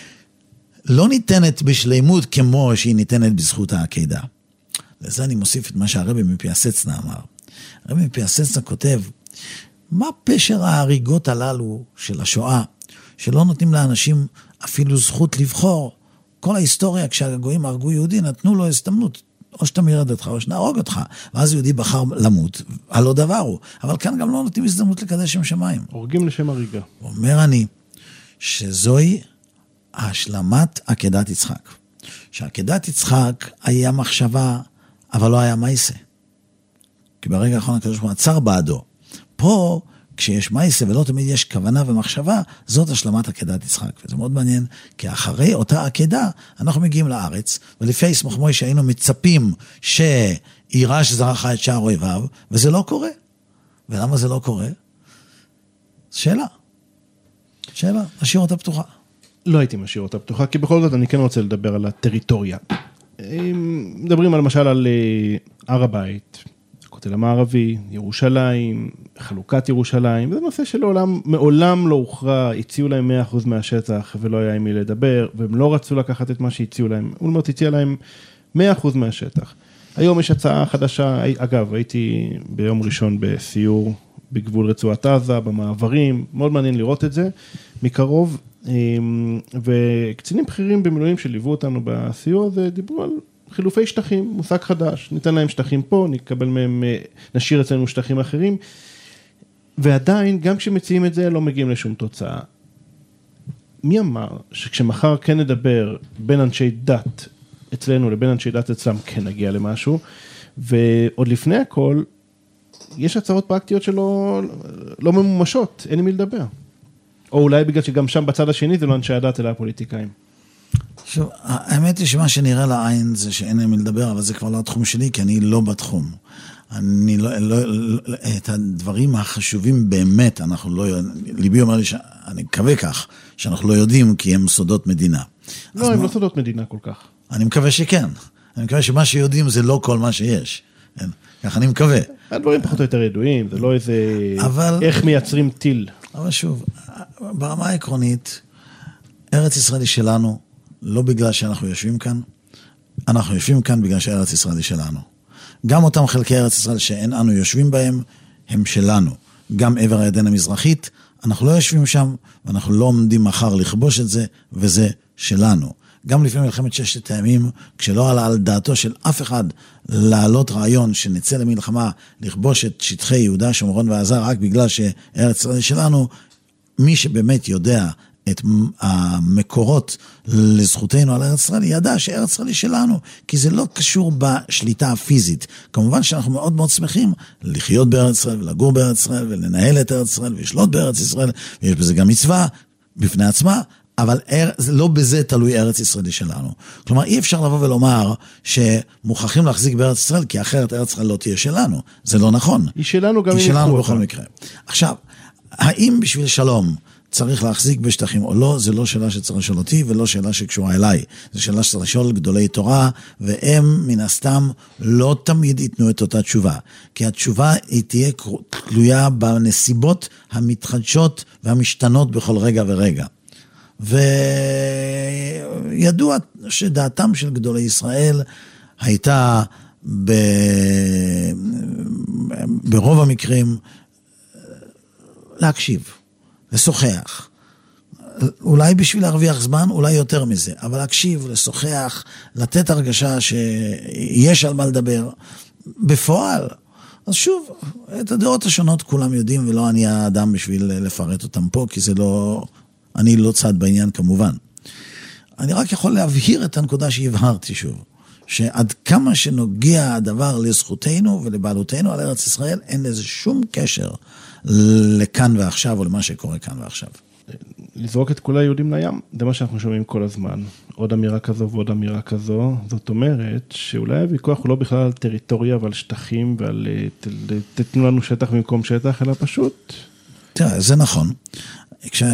לא ניתנת בשלימות כמו שהיא ניתנת בזכות העקדה. לזה אני מוסיף את מה שהרבי מפי הסצנה אמר. הרבי מפי הסצנה כותב, מה פשר ההריגות הללו של השואה, שלא נותנים לאנשים אפילו זכות לבחור? כל ההיסטוריה, כשהגויים הרגו יהודי, נתנו לו הזדמנות, או שאתה מירד אותך, או שנהרוג אותך, ואז יהודי בחר למות, הלא דבר הוא. אבל כאן גם לא נותנים הזדמנות לקדש שם שמיים. הורגים לשם הריגה. אומר אני, שזוהי השלמת עקדת יצחק. שעקדת יצחק היה מחשבה, אבל לא היה מייסה. כי ברגע האחרון הקדוש ברוך הוא עצר בעדו. פה, כשיש מייסה ולא תמיד יש כוונה ומחשבה, זאת השלמת עקדת יצחק. וזה מאוד מעניין, כי אחרי אותה עקדה, אנחנו מגיעים לארץ, ולפי ישמח מוישה היינו מצפים שירש זרעך את שער אויביו, וזה לא קורה. ולמה זה לא קורה? שאלה. שאלה, נשאיר אותה פתוחה. לא הייתי משאיר אותה פתוחה, כי בכל זאת אני כן רוצה לדבר על הטריטוריה. מדברים למשל על הר הבית, הכותל המערבי, ירושלים, חלוקת ירושלים, זה נושא שלעולם, מעולם לא הוכרע, הציעו להם מאה אחוז מהשטח ולא היה עם מי לדבר, והם לא רצו לקחת את מה שהציעו להם, אולמרט הציע להם מאה אחוז מהשטח. היום יש הצעה חדשה, אגב, הייתי ביום ראשון בסיור בגבול רצועת עזה, במעברים, מאוד מעניין לראות את זה מקרוב, וקצינים בכירים במילואים שליוו אותנו בסיור הזה, דיברו על חילופי שטחים, מושג חדש, ניתן להם שטחים פה, נקבל מהם, נשאיר אצלנו שטחים אחרים, ועדיין, גם כשמציעים את זה, לא מגיעים לשום תוצאה. מי אמר שכשמחר כן נדבר בין אנשי דת אצלנו לבין אנשי דת אצלם, כן נגיע למשהו, ועוד לפני הכל, יש הצעות פרקטיות שלא לא ממומשות, אין עם מי לדבר. או אולי בגלל שגם שם בצד השני זה לא אנשי הדת אלא הפוליטיקאים. עכשיו, האמת היא שמה שנראה לעין זה שאין להם לדבר, אבל זה כבר לא התחום שלי, כי אני לא בתחום. אני לא, לא, לא, את הדברים החשובים באמת, אנחנו לא, ליבי אומר לי שאני מקווה כך, שאנחנו לא יודעים כי הם סודות מדינה. לא, הם מה, לא סודות מדינה כל כך. אני מקווה שכן. אני מקווה שמה שיודעים זה לא כל מה שיש. כן, כך אני מקווה. הדברים פחות או יותר ידועים, זה לא איזה, אבל, איך מייצרים טיל. אבל שוב, ברמה העקרונית, ארץ ישראל היא שלנו, לא בגלל שאנחנו יושבים כאן, אנחנו יושבים כאן בגלל שארץ ישראל היא שלנו. גם אותם חלקי ארץ ישראל שאין אנו יושבים בהם, הם שלנו. גם עבר הירדן המזרחית, אנחנו לא יושבים שם, ואנחנו לא עומדים מחר לכבוש את זה, וזה שלנו. גם לפני מלחמת ששת הימים, כשלא עלה על דעתו של אף אחד לעלות רעיון שנצא למלחמה, לכבוש את שטחי יהודה, שומרון ועזה, רק בגלל שארץ ישראל שלנו, מי שבאמת יודע את המקורות לזכותנו על ארץ ישראל, ידע שארץ ישראל היא שלנו, כי זה לא קשור בשליטה הפיזית. כמובן שאנחנו מאוד מאוד שמחים לחיות בארץ ישראל, ולגור בארץ ישראל, ולנהל את ארץ ישראל, ולשלוט בארץ ישראל, ויש בזה גם מצווה בפני עצמה, אבל לא בזה תלוי ארץ ישראלי שלנו. כלומר, אי אפשר לבוא ולומר שמוכרחים להחזיק בארץ ישראל, כי אחרת ארץ ישראל לא תהיה שלנו. זה לא נכון. היא שלנו גם היא שלנו בכל מקרה. עכשיו, האם בשביל שלום צריך להחזיק בשטחים או לא, זה לא שאלה שצריך לשאול אותי, ולא שאלה שקשורה אליי. זו שאלה שצריך לשאול גדולי תורה, והם מן הסתם לא תמיד ייתנו את אותה תשובה. כי התשובה היא תהיה תלויה בנסיבות המתחדשות והמשתנות בכל רגע ורגע. וידוע שדעתם של גדולי ישראל הייתה ב... ברוב המקרים להקשיב, לשוחח. אולי בשביל להרוויח זמן, אולי יותר מזה, אבל להקשיב, לשוחח, לתת הרגשה שיש על מה לדבר. בפועל, אז שוב, את הדעות השונות כולם יודעים, ולא אני האדם בשביל לפרט אותם פה, כי זה לא... אני לא צד בעניין כמובן. אני רק יכול להבהיר את הנקודה שהבהרתי שוב, שעד כמה שנוגע הדבר לזכותנו ולבעלותנו על ארץ ישראל, אין לזה שום קשר לכאן ועכשיו או למה שקורה כאן ועכשיו. לזרוק את כל היהודים לים, זה מה שאנחנו שומעים כל הזמן. עוד אמירה כזו ועוד אמירה כזו. זאת אומרת שאולי הוויכוח הוא לא בכלל על טריטוריה ועל שטחים ועל תתנו לנו שטח במקום שטח, אלא פשוט. תראה, זה נכון. כש,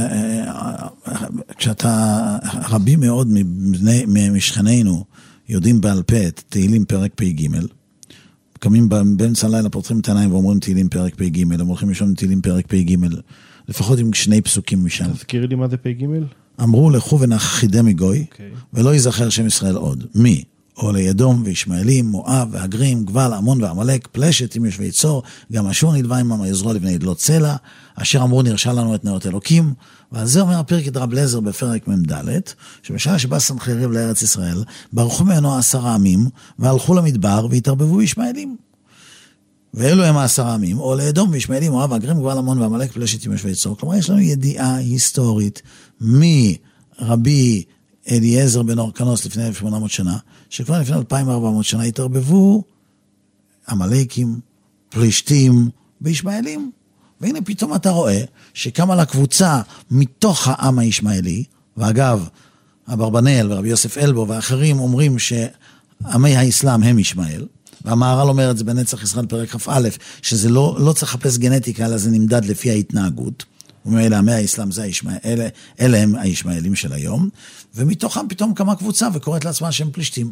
כשאתה, רבים מאוד מבני, משכנינו יודעים בעל פה את תהילים פרק פי ג', קמים באמצע הלילה, פותחים את העיניים ואומרים תהילים פרק פי ג', הם הולכים לישון תהילים פרק פי ג', לפחות עם שני פסוקים משם. תזכירי לי מה זה פי ג'? אמרו לכו ונכחידם מגוי, okay. ולא ייזכר שם ישראל עוד. מי? עולי אדום וישמעאלים, מואב והגרים, גבל, עמון ועמלק, פלשת עם יושבי צור, גם אשור נלווה עמם יעזרו לבני עדלות צלע, אשר אמרו נרשע לנו את נאות אלוקים, ועל זה אומר הפרק את רב לזר בפרק ממד' שבשעה שבא סנחריב לארץ ישראל, ברחו ממנו עשרה עמים, והלכו למדבר והתערבבו בישמעאלים. ואלו הם העשרה עמים, עולי אדום וישמעאלים, מואב והגרים, גבל, עמון ועמלק, פלשת עם יושבי צור. כלומר, יש לנו ידיעה היסטורית מרבי אליעזר בן אורקנוס לפני אלף ושמונה מאות שנה, שכבר לפני אלפיים וארבע מאות שנה התערבבו עמלקים, פלישתים וישמעאלים. והנה פתאום אתה רואה שקמה לקבוצה מתוך העם הישמעאלי, ואגב, אברבנאל ורבי יוסף אלבו ואחרים אומרים שעמי האסלאם הם ישמעאל, והמהר"ל אומר את זה בנצח ישראל פרק כ"א, שזה לא, לא צריך לחפש גנטיקה, אלא זה נמדד לפי ההתנהגות. ומאלה עמי האסלאם זה הישמעאל, אלה, אלה הם הישמעאלים של היום, ומתוכם פתאום קמה קבוצה וקוראת לעצמה שהם פלישתים.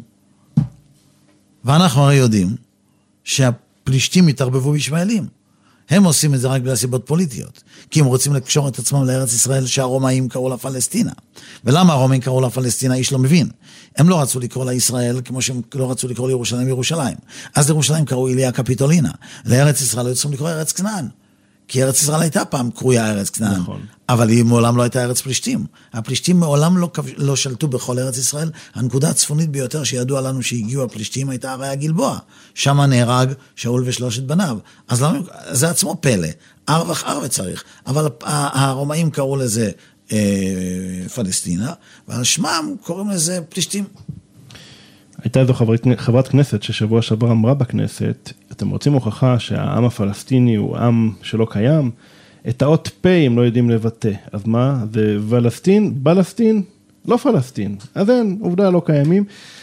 ואנחנו הרי יודעים שהפלישתים התערבבו בישמעאלים. הם עושים את זה רק בגלל סיבות פוליטיות, כי הם רוצים לקשור את עצמם לארץ ישראל שהרומאים קראו לה פלסטינה. ולמה הרומאים קראו לה פלסטינה? איש לא מבין. הם לא רצו לקרוא לה ישראל כמו שהם לא רצו לקרוא לירושלים ירושלים. אז לירושלים קראו איליה קפיטולינה. לארץ ישראל לא צריכים לקרוא ארץ כנען. כי ארץ ישראל הייתה פעם קרויה ארץ כנען, נכון. אבל היא מעולם לא הייתה ארץ פלישתים. הפלישתים מעולם לא, לא שלטו בכל ארץ ישראל. הנקודה הצפונית ביותר שידוע לנו שהגיעו הפלישתים הייתה הרי הגלבוע. שם נהרג שאול ושלושת בניו. אז למה, זה עצמו פלא. אר וחר וצריך. אבל הרומאים קראו לזה אה, פלסטינה, ועל שמם קוראים לזה פלישתים. הייתה איזו חברת, חברת כנסת ששבוע שעבר אמרה בכנסת, אתם רוצים הוכחה שהעם הפלסטיני הוא עם שלא קיים, את האות פ' הם לא יודעים לבטא, אז מה? זה פלסטין, בלסטין, לא פלסטין, אז אין, עובדה לא קיימים,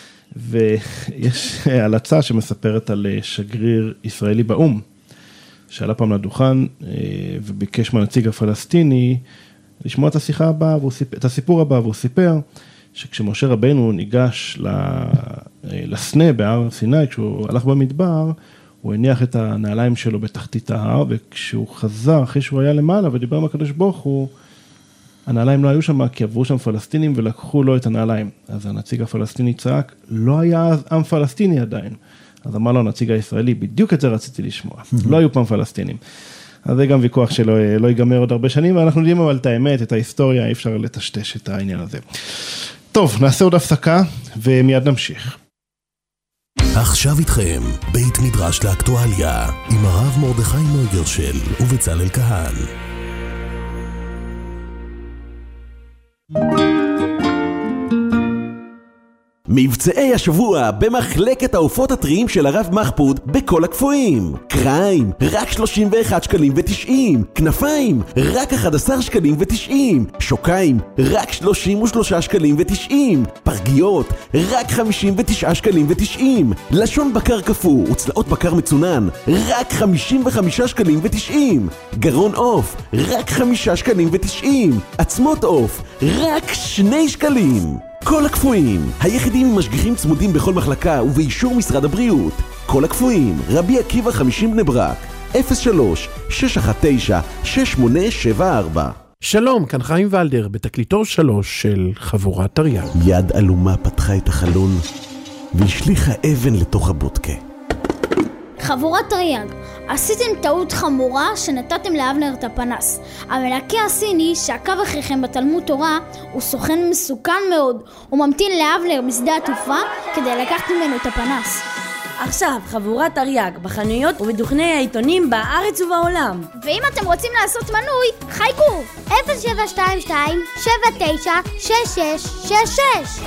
ויש הלצה שמספרת על שגריר ישראלי באום, שעלה פעם לדוכן וביקש מהנציג הפלסטיני לשמוע את השיחה הבאה, את הסיפור הבא, והוא סיפר, שכשמשה רבנו ניגש לסנה בהר סיני, כשהוא הלך במדבר, הוא הניח את הנעליים שלו בתחתית ההר, וכשהוא חזר אחרי שהוא היה למעלה ודיבר עם הקדוש ברוך הוא, הנעליים לא היו שם, כי עברו שם פלסטינים ולקחו לו את הנעליים. אז הנציג הפלסטיני צעק, לא היה אז עם פלסטיני עדיין. אז אמר לו הנציג הישראלי, בדיוק את זה רציתי לשמוע, לא היו פעם פלסטינים. אז זה גם ויכוח שלא לא ייגמר עוד הרבה שנים, ואנחנו יודעים אבל את האמת, את ההיסטוריה, אי אפשר לטשטש את העניין הזה. טוב, נעשה עוד הפסקה, ומיד נמשיך. עכשיו איתכם, בית מדרש לאקטואליה, עם הרב מרדכי נויגרשל ובצלאל כהן. מבצעי השבוע במחלקת העופות הטריים של הרב מחפוד בכל הקפואים. קריים, רק שלושים ואחד שקלים ותשעים. כנפיים, רק אחד עשר שקלים ותשעים. שוקיים, רק שלושים ושלושה שקלים ותשעים. פרגיות, רק חמישים ותשעה שקלים ותשעים. לשון בקר קפוא וצלעות בקר מצונן, רק חמישים וחמישה שקלים ותשעים. גרון עוף, רק חמישה שקלים ותשעים. עצמות עוף, רק שני שקלים. כל הקפואים, היחידים עם משגיחים צמודים בכל מחלקה ובאישור משרד הבריאות. כל הקפואים, רבי עקיבא חמישים בני ברק, אפס שלוש שש אחת תשע שש שמונה שבע ארבע. שלום, כאן חיים ולדר, בתקליטור שלוש של חבורת תרי"ג. יד אלומה פתחה את החלון והשליחה אבן לתוך הבודקה. חבורת תרי"ג, עשיתם טעות חמורה שנתתם לאבנר את הפנס. המלכה הסיני שעקב אחריכם בתלמוד תורה הוא סוכן מסוכן מאוד. הוא ממתין לאבנר בשדה התעופה כדי לקחת ממנו את הפנס. עכשיו חבורת תרי"ג בחנויות ובדוכני העיתונים בארץ ובעולם. ואם אתם רוצים לעשות מנוי, חייגו אפס שבע שתיים שתיים שבע תשע שש שש שש שש.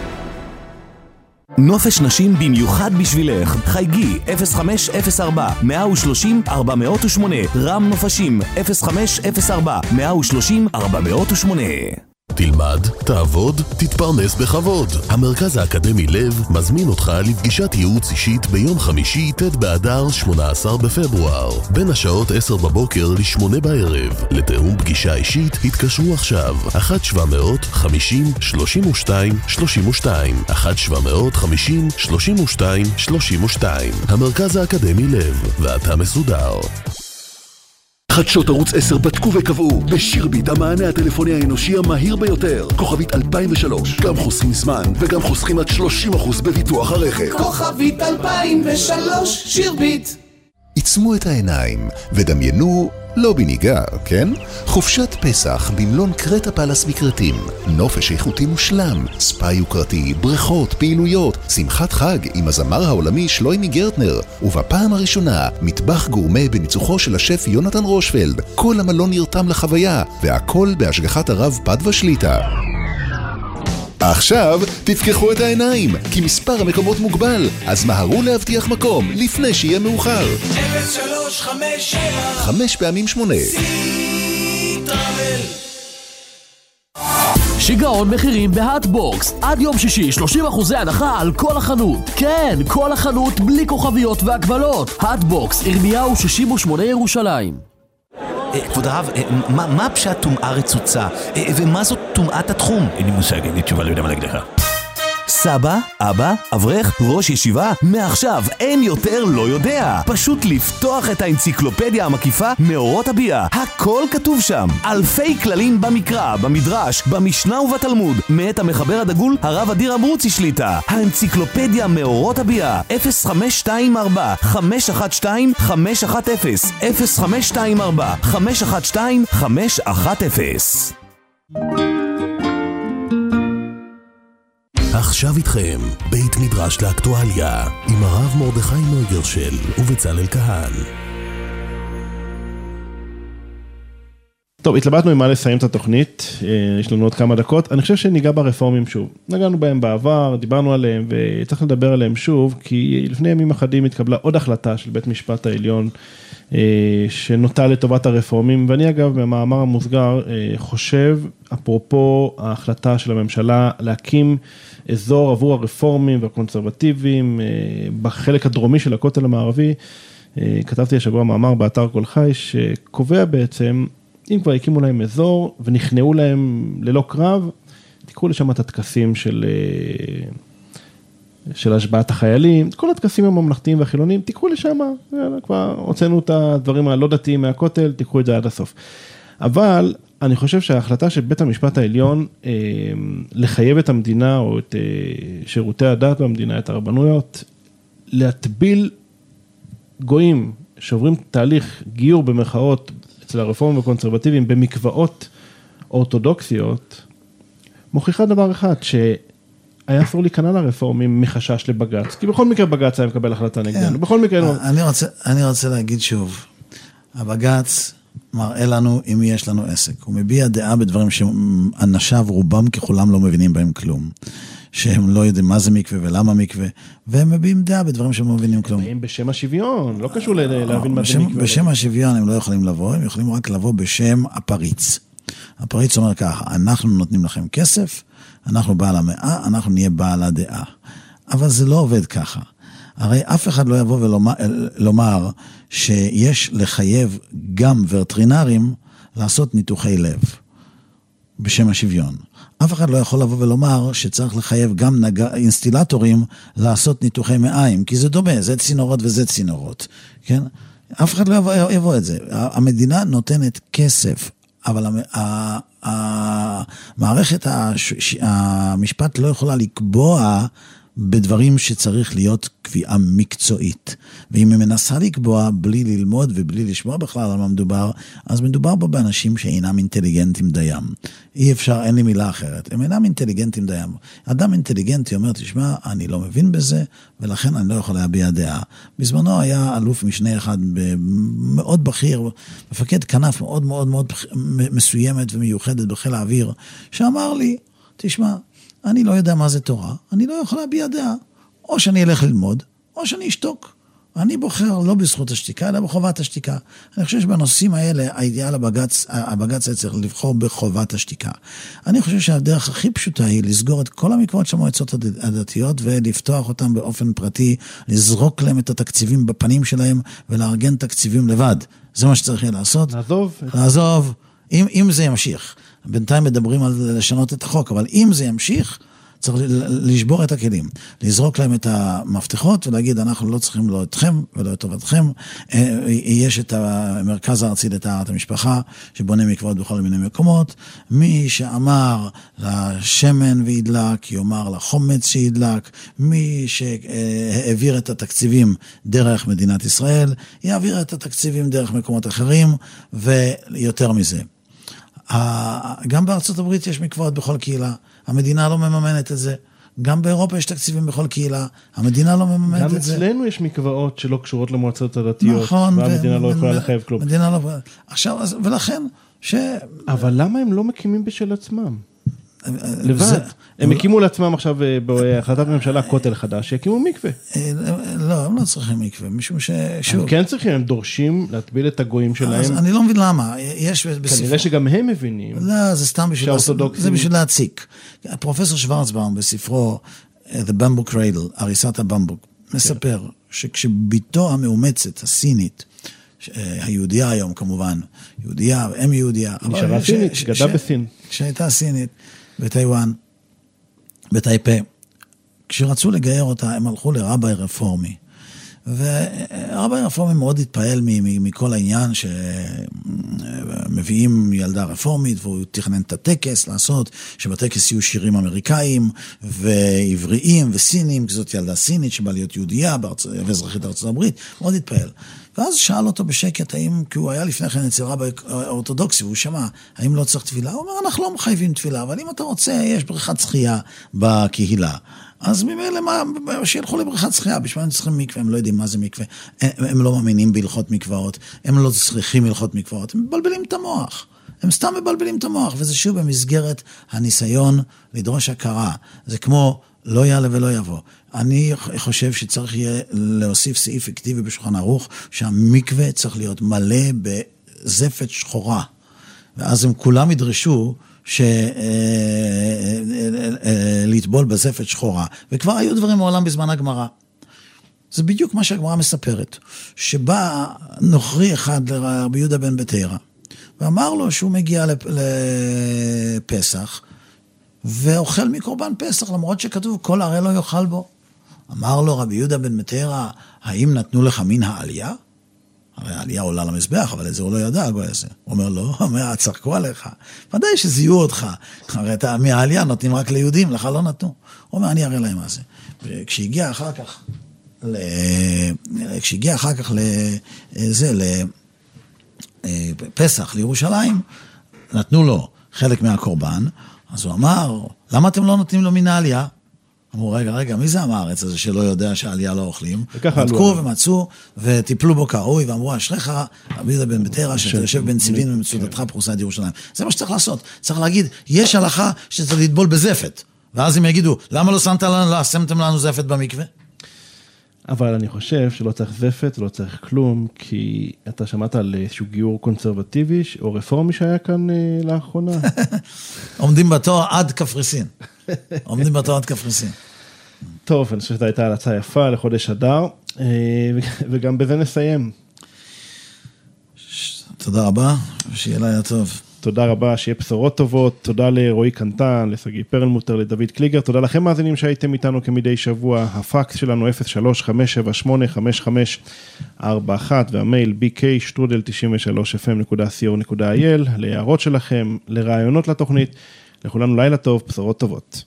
נופש נשים במיוחד בשבילך. חייגי אפס חמש אפס ארבע מאה ושלושים ארבע מאות ושמונה. רם נופשים אפס חמש אפס ארבע מאה ושלושים ארבע מאות ושמונה. תלמד, תעבוד, תתפרנס בכבוד. המרכז האקדמי לב מזמין אותך לפגישת ייעוץ אישית ביום חמישי ט' באדר שמונה עשר בפברואר בין השעות עשר בבוקר לשמונה בערב. לתאום פגישה אישית התקשרו עכשיו אחת שבע מאות חמישים שלושים ושתיים שלושים ושתיים אחת שבע מאות חמישים שלושים ושתיים שלושים ושתיים. המרכז האקדמי לב, ואתה מסודר. חדשות ערוץ עשר בדקו וקבעו בשירביט המענה הטלפוני האנושי המהיר ביותר, כוכבית אלפיים ושלוש. גם חוסכים זמן וגם חוסכים עד שלושים אחוז בביטוח הרכב. כוכבית אלפיים ושלוש, שירביט. עצמו את העיניים ודמיינו לא בניגר, כן? חופשת פסח במלון קרטה פלס מקרטים. נופש איכותי מושלם, ספא יוקרתי, בריכות, פעילויות, שמחת חג עם הזמר העולמי שלוימי גרטנר, ובפעם הראשונה מטבח גורמה בניצוחו של השף יונתן רושפלד. כל המלון נרתם לחוויה, והכל בהשגחת הרב פדווה שליטה. עכשיו תפקחו את העיניים, כי מספר המקומות מוגבל, אז מהרו להבטיח מקום לפני שיהיה מאוחר. אפס שלוש חמש שבע חמש פעמים שמונה. שיגעון מחירים בהאטבוקס. עד יום שישי שלושים אחוז הנחה על כל החנות. כן, כל החנות בלי כוכביות והגבלות. האטבוקס, ירמיהו שישים ושמונה ירושלים. כבוד הרב, מה פשט טומאה רצוצה? ומה זאת טומאת התחום? אין לי מושג, אין לי תשובה, לא יודע מה להגיד לך. סבא, אבא, אברך, ראש ישיבה, מעכשיו אין יותר לא יודע. פשוט לפתוח את האנציקלופדיה המקיפה מאורות הביאה. הכל כתוב שם. אלפי כללים במקרא, במדרש, במשנה ובתלמוד. מאת המחבר הדגול, הרב אדיר אברוצי שליטה. האנציקלופדיה מאורות הביאה. אפס חמש שתיים ארבע חמש אחת שתיים חמש אחת אפס אפס חמש שתיים ארבע חמש אחת שתיים חמש אחת אפס. עכשיו איתכם, בית מדרש לאקטואליה, עם הרב מרדכי נויגרשל ובצלאל כהן. טוב, התלבטנו עם מה לסיים את התוכנית, יש לנו עוד כמה דקות, אני חושב שניגע ברפורמים שוב. נגענו בהם בעבר, דיברנו עליהם, וצריך לדבר עליהם שוב, כי לפני ימים אחדים התקבלה עוד החלטה של בית משפט העליון, שנוטה לטובת הרפורמים, ואני אגב במאמר המוסגר חושב, אפרופו ההחלטה של הממשלה להקים אזור עבור הרפורמים והקונסרבטיביים בחלק הדרומי של הכותל המערבי, כתבתי השבוע מאמר באתר כל חי שקובע בעצם, אם כבר הקימו להם אזור ונכנעו להם ללא קרב, תקראו לשם את הטקסים של, של השבעת החיילים, כל הטקסים הממלכתיים והחילונים, תקראו לשם, כבר הוצאנו את הדברים הלא דתיים מהכותל, תקראו את זה עד הסוף. אבל אני חושב שההחלטה של בית המשפט העליון אה, לחייב את המדינה או את אה, שירותי הדת במדינה, את הרבנויות, להטביל גויים שעוברים תהליך גיור במרכאות אצל הרפורמים והקונסרבטיביים במקוואות אורתודוקסיות, מוכיחה דבר אחד, שהיה אסור להיכנע לרפורמים מחשש לבג"ץ, כי בכל מקרה בג"ץ היה מקבל החלטה נגדנו, בכל מקרה... אני רוצה, אני רוצה להגיד שוב, הבג"ץ מראה לנו אם יש לנו עסק. הוא מביע דעה בדברים שאנשיו רובם ככולם לא מבינים בהם כלום. שהם לא יודעים מה זה מקווה ולמה מקווה, והם מביעים דעה בדברים שהם לא מבינים כלום. הם בשם השוויון, לא קשור להבין מה זה מקווה. בשם השוויון הם לא יכולים לבוא, הם יכולים רק לבוא בשם הפריץ. הפריץ אומר ככה, אנחנו נותנים לכם כסף, אנחנו בעל המאה, אנחנו נהיה בעל הדעה. אבל זה לא עובד ככה. הרי אף אחד לא יבוא ולומר שיש לחייב גם וטרינרים לעשות ניתוחי לב בשם השוויון. אף אחד לא יכול לבוא ולומר שצריך לחייב גם נג... אינסטילטורים לעשות ניתוחי מעיים, כי זה דומה, זה צינורות וזה צינורות, כן? אף אחד לא יבוא, יבוא את זה. המדינה נותנת כסף, אבל המערכת המשפט לא יכולה לקבוע בדברים שצריך להיות קביעה מקצועית. ואם היא מנסה לקבוע בלי ללמוד ובלי לשמוע בכלל על מה מדובר, אז מדובר בו באנשים שאינם אינטליגנטים דיים. אי אפשר, אין לי מילה אחרת. הם אינם אינטליגנטים דיים. אדם אינטליגנטי אומר, תשמע, אני לא מבין בזה, ולכן אני לא יכול להביע דעה. בזמנו היה אלוף משנה אחד מאוד בכיר, מפקד כנף מאוד מאוד מאוד מסוימת ומיוחדת בחיל האוויר, שאמר לי, תשמע, אני לא יודע מה זה תורה, אני לא יכול להביע דעה. או שאני אלך ללמוד, או שאני אשתוק. אני בוחר לא בזכות השתיקה, אלא בחובת השתיקה. אני חושב שבנושאים האלה, האידיאל הבג"ץ, הבג"ץ היה צריך לבחור בחובת השתיקה. אני חושב שהדרך הכי פשוטה היא לסגור את כל המקוואות של המועצות הדתיות, ולפתוח אותם באופן פרטי, לזרוק להם את התקציבים בפנים שלהם, ולארגן תקציבים לבד. זה מה שצריך לעשות. לעזוב. לעזוב. אם, אם זה ימשיך. בינתיים מדברים על לשנות את החוק, אבל אם זה ימשיך, צריך לשבור את הכלים, לזרוק להם את המפתחות ולהגיד, אנחנו לא צריכים לא אתכם ולא את טובתכם. יש את המרכז הארצי לטהרת המשפחה, שבונה מקוואות בכל מיני מקומות. מי שאמר לשמן וידלק, יאמר לחומץ שידלק. מי שהעביר את התקציבים דרך מדינת ישראל, יעביר את התקציבים דרך מקומות אחרים, ויותר מזה. גם בארצות הברית יש מקוואות בכל קהילה, המדינה לא מממנת את זה. גם באירופה יש תקציבים בכל קהילה, המדינה לא מממנת את זה. גם אצלנו יש מקוואות שלא קשורות למועצות הדתיות, נכון, והמדינה לא יכולה לחייב כלום. המדינה לא... עכשיו, ולכן, ש... אבל למה הם לא מקימים בשל עצמם? לבד. הם הקימו לעצמם עכשיו בהחלטת ממשלה כותל חדש, שיקימו מקווה. לא, הם לא צריכים מקווה, משום ש... הם כן צריכים, הם דורשים להטביל את הגויים שלהם. אני לא מבין למה. כנראה שגם הם מבינים. לא, זה סתם בשביל... זה בשביל להציק. פרופסור שוורצבאום בספרו The Bamboo Cradle, הריסת הבמבוק, מספר שכשביתו המאומצת, הסינית, היהודיה היום כמובן, יהודיה, אם יהודיה, נשארה סינית, גדה בסין. כשהייתה סינית, בטיואן, בטייפה, כשרצו לגייר אותה, הם הלכו לרבי רפורמי. ורבי רפורמי מאוד התפעל מכל העניין שמביאים ילדה רפורמית, והוא תכנן את הטקס לעשות, שבטקס יהיו שירים אמריקאים ועבריים וסינים, כי זאת ילדה סינית שבאה להיות יהודייה ואזרחית ארצות הברית, מאוד התפעל. ואז שאל אותו בשקט, האם, כי הוא היה לפני כן אצל רבי אורתודוקסי, והוא שמע, האם לא צריך תפילה? הוא אומר, אנחנו לא מחייבים תפילה, אבל אם אתה רוצה, יש בריכת שחייה בקהילה. אז ממילא מה, שילכו לבריכת שחייה, בשביל הם צריכים מקווה, הם לא יודעים מה זה מקווה, הם, הם לא מאמינים בהלכות מקוואות, הם לא צריכים הלכות מקוואות, הם מבלבלים את המוח, הם סתם מבלבלים את המוח, וזה שוב במסגרת הניסיון לדרוש הכרה, זה כמו לא יעלה ולא יבוא. אני חושב שצריך יהיה להוסיף סעיף אקטיבי בשולחן ערוך, שהמקווה צריך להיות מלא בזפת שחורה, ואז הם כולם ידרשו, שלטבול בזפת שחורה, וכבר היו דברים מעולם בזמן הגמרא. זה בדיוק מה שהגמרא מספרת, שבא נוכרי אחד לרבי יהודה בן בתרא, ואמר לו שהוא מגיע לפסח, ואוכל מקורבן פסח, למרות שכתוב כל הרי לא יאכל בו. אמר לו רבי יהודה בן בתרא, האם נתנו לך מן העלייה? הרי העלייה עולה למזבח, אבל את זה הוא לא ידע, הגוי הזה. הוא אומר, לא, אומר, צחקו עליך. ודאי שזיהו אותך. הרי אתה, מהעלייה נותנים רק ליהודים, לך לא נתנו. הוא אומר, אני אראה להם מה זה. וכשהגיע אחר כך, כשהגיע אחר כך לזה, לפסח, לירושלים, נתנו לו חלק מהקורבן, אז הוא אמר, למה אתם לא נותנים לו מן העלייה? אמרו, רגע, רגע, מי זה עם הארץ הזה שלא יודע שהעלייה לא אוכלים? בדקו ומצאו וטיפלו בו כראוי, ואמרו, אשריך, רבי יהודה בן ביתרא, שאתה יושב בין ציבין ומצודתך פרוסה עד ירושלים. זה מה שצריך לעשות. צריך להגיד, יש הלכה שצריך לטבול בזפת. ואז הם יגידו, למה לא שמת לנו, לא שמתם לנו זפת במקווה? אבל אני חושב שלא צריך זפת, לא צריך כלום, כי אתה שמעת על איזשהו גיור קונסרבטיבי או רפורמי שהיה כאן אה, לאחרונה. עומדים בתור עד קפריסין. עומדים בתור עד קפריסין. טוב, אני חושב שזו הייתה הלצה יפה לחודש אדר, אה, וגם בזה נסיים. תודה רבה, שיהיה לילה טוב. תודה רבה, שיהיה בשורות טובות, תודה לרועי קנטן, לסגי פרלמוטר, לדוד קליגר, תודה לכם מאזינים שהייתם איתנו כמדי שבוע, הפקס שלנו אפס שלוש חמש שבע שמונה חמש חמש ארבע אחת, והמייל בי קיי שטרודל תשעים ושלוש אף אם נקודה סי או נקודה איי אל, להערות שלכם, לרעיונות לתוכנית, לכולנו לילה טוב, בשורות טובות.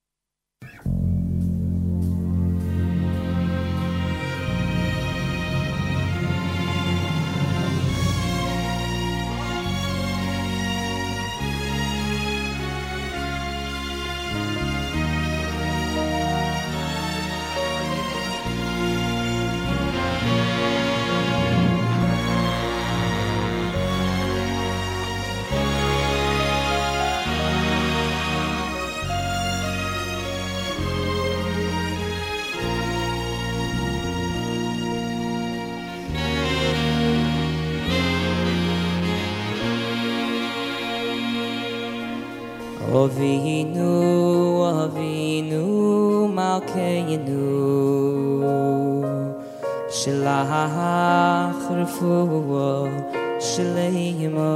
Avinu, Avinu, Malkeinu, Shalach Refuah Shleima,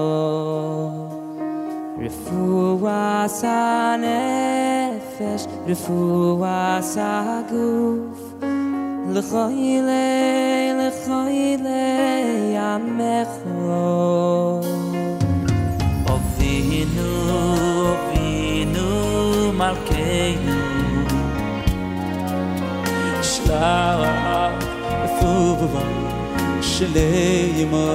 Refuah Sanefesh, Refuah Saguf, L'choyle, L'choyle Yamecho. Avinu, Avinu, Malkeinu, Shlach Refuah Shleima,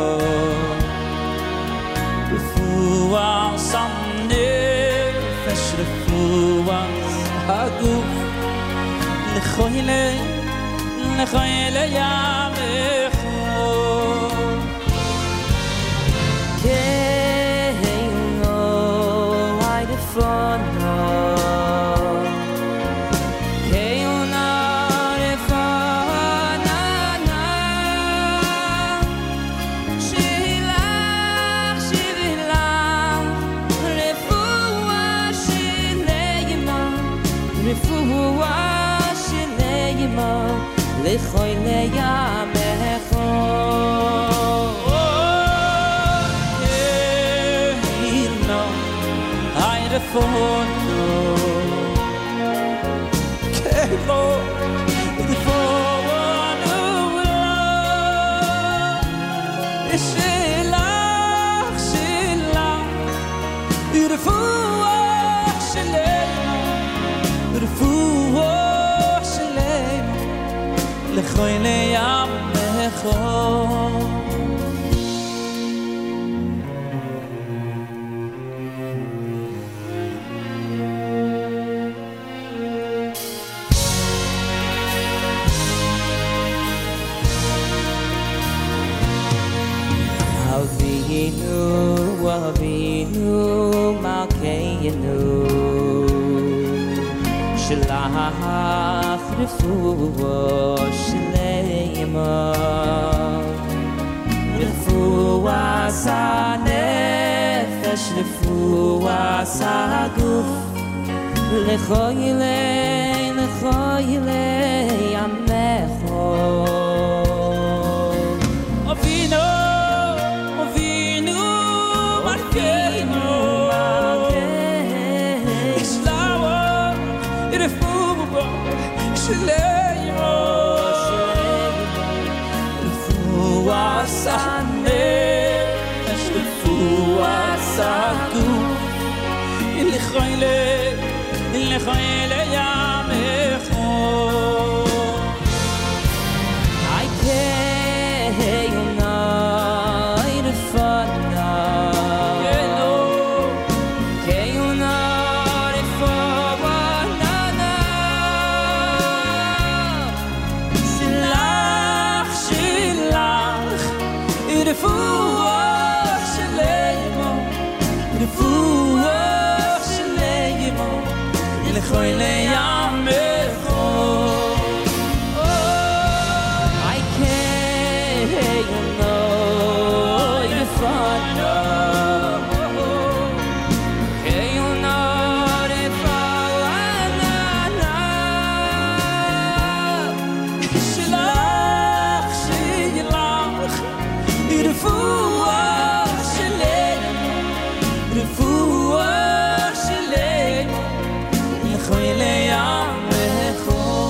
Refuah Sanefesh, Refuah Saguf, L'choyle, L'choyle Yamecho. L'choyle yamecho, Keino, Ayrefono, Keino, Ayrefono, Shelach, Shelach, Refuah Shleima, Refuah L'choyle yamecho. Avinu, Avinu, Malkeinu, Shalach Refuah Shleima, Refuah Sanefesh, Refuah Saguf, L'choyle, L'choyle Yamecho. Avinu, Avinu, Malkeinu, Ishlawah Refuah Shleima, Refuah Sanefesh, Refuah Saguf, L'choyle, L'choyle Yamecho. I can't not Fana, Keino, Keino Refuah Nana. רפואה שלנו לכל ימיך. I can't know if I know. Can you know if I know? שלך שלך רפואה שלנו רפואה שלנו לכל ימיך.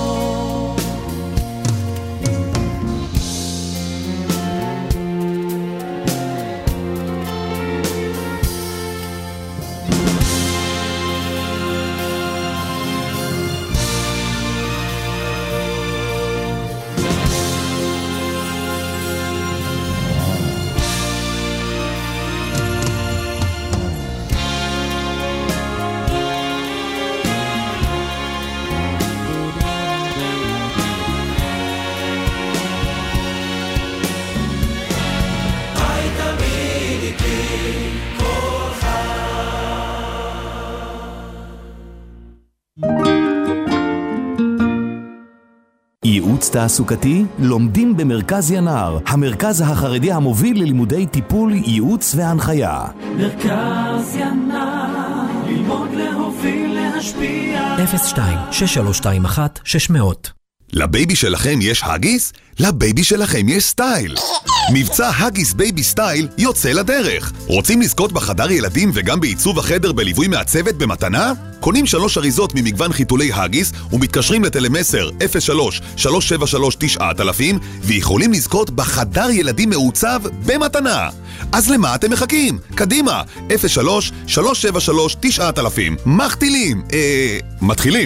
ייעוץ תעסוקתי לומדים במרכז ינר, המרכז החרדי המוביל ללימודי טיפול, ייעוץ והנחיה. מרכז ינר, ללמוד להוביל להשפיע. אפס שתיים שש שלוש שתיים אחת שש מאות. לבייבי שלכם יש הגיס? לבייבי שלכם יש סטייל. מבצע הגיס בייבי סטייל יוצא לדרך. רוצים לזכות בחדר ילדים וגם בעיצוב החדר בליווי מעצבת במתנה? קונים שלוש אריזות ממגוון חיתולי הגיס ומתקשרים לטלמסר אפס שלוש שלוש שבע שלוש תשע אלפים ויכולים לזכות בחדר ילדים מעוצב במתנה. אז למה אתם מחכים? קדימה, אפס שלוש שלוש שבע שלוש תשע אלפים. מחתילים, אה... מתחילים.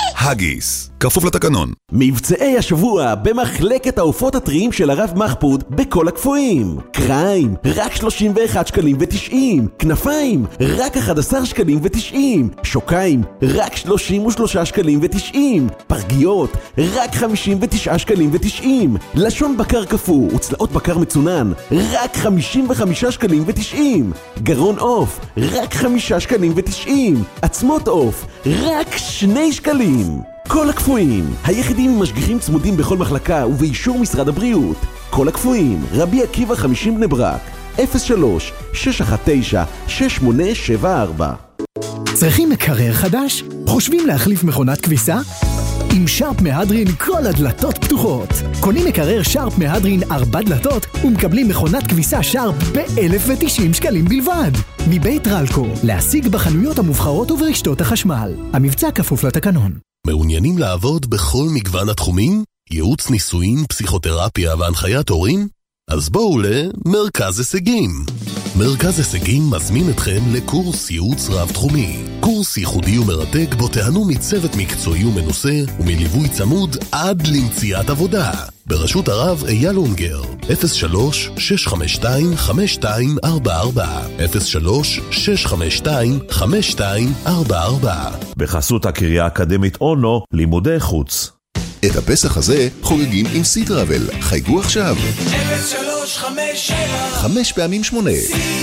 הגיס, כפוף לתקנון. מבצעי השבוע במחלקת העופות הטריים של הרב מחפוד בכל הקפואים. קריים, רק שלושים ואחד שקלים ותשעים. כנפיים, רק אחד עשר שקלים ותשעים. שוקיים, רק שלושים ושלושה שקלים ותשעים. פרגיות, רק חמישים ותשעה שקלים ותשעים. לשון בקר קפוא וצלעות בקר מצונן, רק חמישים וחמישה שקלים ותשעים. גרון עוף, רק חמישה שקלים ותשעים. עצמות עוף, רק שני שקלים. כל הקפואים, היחידים עם משגיחים צמודים בכל מחלקה ובאישור משרד הבריאות. כל הקפואים, רבי עקיבא חמישים בני ברק, אפס שלוש שש אחת תשע שש שמונה שבע ארבע. צריכים מקרר חדש? חושבים להחליף מכונת כביסה? עם שרפ מהדרין כל הדלתות פתוחות. קונים מקרר שרפ מהדרין ארבע דלתות ומקבלים מכונת כביסה שרפ ב-אלף ותשעים שקלים בלבד. מבית רלקו, להשיג בחנויות המובחרות וברשתות החשמל. המבצע כפוף לתקנון. מעוניינים לעבוד בכל מגוון התחומים? ייעוץ ניסויים, פסיכותרפיה והנחיית הורים? אז בואו למרכז הישגים. מרכז הישגים מזמין אתכם לקורס ייעוץ רב-תחומי. קורס ייחודי ומרתק בו תיהנו מצוות מקצועי ומנוסה ומליווי צמוד עד למציאת עבודה. ברשות הרב אייל אונגר, אפס שלוש שש חמש שתיים חמש שתיים ארבע ארבע, אפס שלוש שש חמש שתיים חמש שתיים ארבע ארבע. בחסות הקריה האקדמית אונו, לימודי חוץ. את הפסח הזה חוגגים עם סי טראבל. חייגו עכשיו. אפס שלוש חמש שבע חמש פעמים שמונה.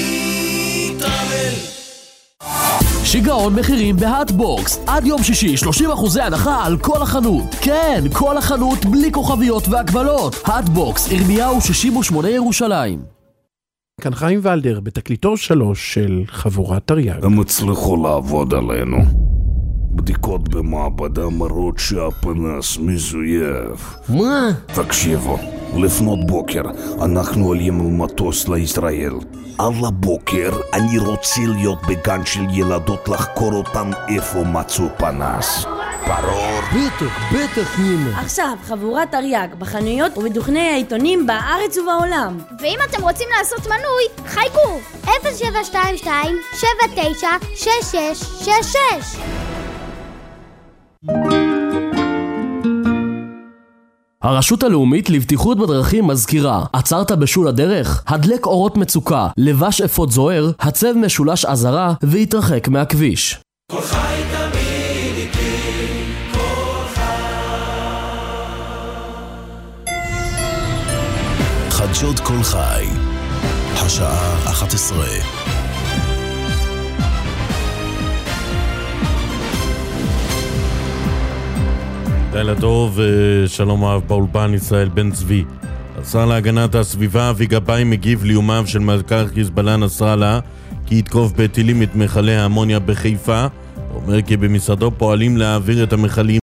סי טראבל. שיגעון מחירים בהאטבוקס. עד יום שישי שלושים אחוזי הנחה על כל החנות. כן, כל החנות בלי כוכביות והגבלות. האטבוקס, ירמיהו שישים ושמונה ירושלים. כאן חיים ולדר בתקליטור שלוש של חבורת תרי"ג. הם הצליחו לעבוד עלינו. בדיקות במעבדה מראות שהפנס מזויף. מה? תקשיבו, לפנות בוקר אנחנו עולים על מטוס לישראל. על הבוקר אני רוצה להיות בגן של ילדות לחקור אותם איפה מצאו פנס. ברור? בטח, בטח נימה. עכשיו חבורת תרי"ג בחנויות ובדוכני העיתונים בארץ ובעולם. ואם אתם רוצים לעשות מנוי, חייגו אפס שבע שתיים שתיים שבע תשע שש שש שש שש. הרשות הלאומית לבטיחות בדרכים מזכירה, עצרת בשול הדרך? הדלק אורות מצוקה, לבש אפוד זוהר, הצב משולש עזרה והתרחק מהכביש. כל חי תמיד איתי, כל חי. חדשות כל חי, השעה אחת עשרה. לילה טוב, שלום אהב באולפן ישראל בן צבי. השר להגנת הסביבה אבי גבאי מגיב ליומיו של מזכ"ל חיזבאללה נסראללה כי יתקוף בטילים את מכלי האמוניה בחיפה. הוא אומר כי במשרדו פועלים להעביר את המכלים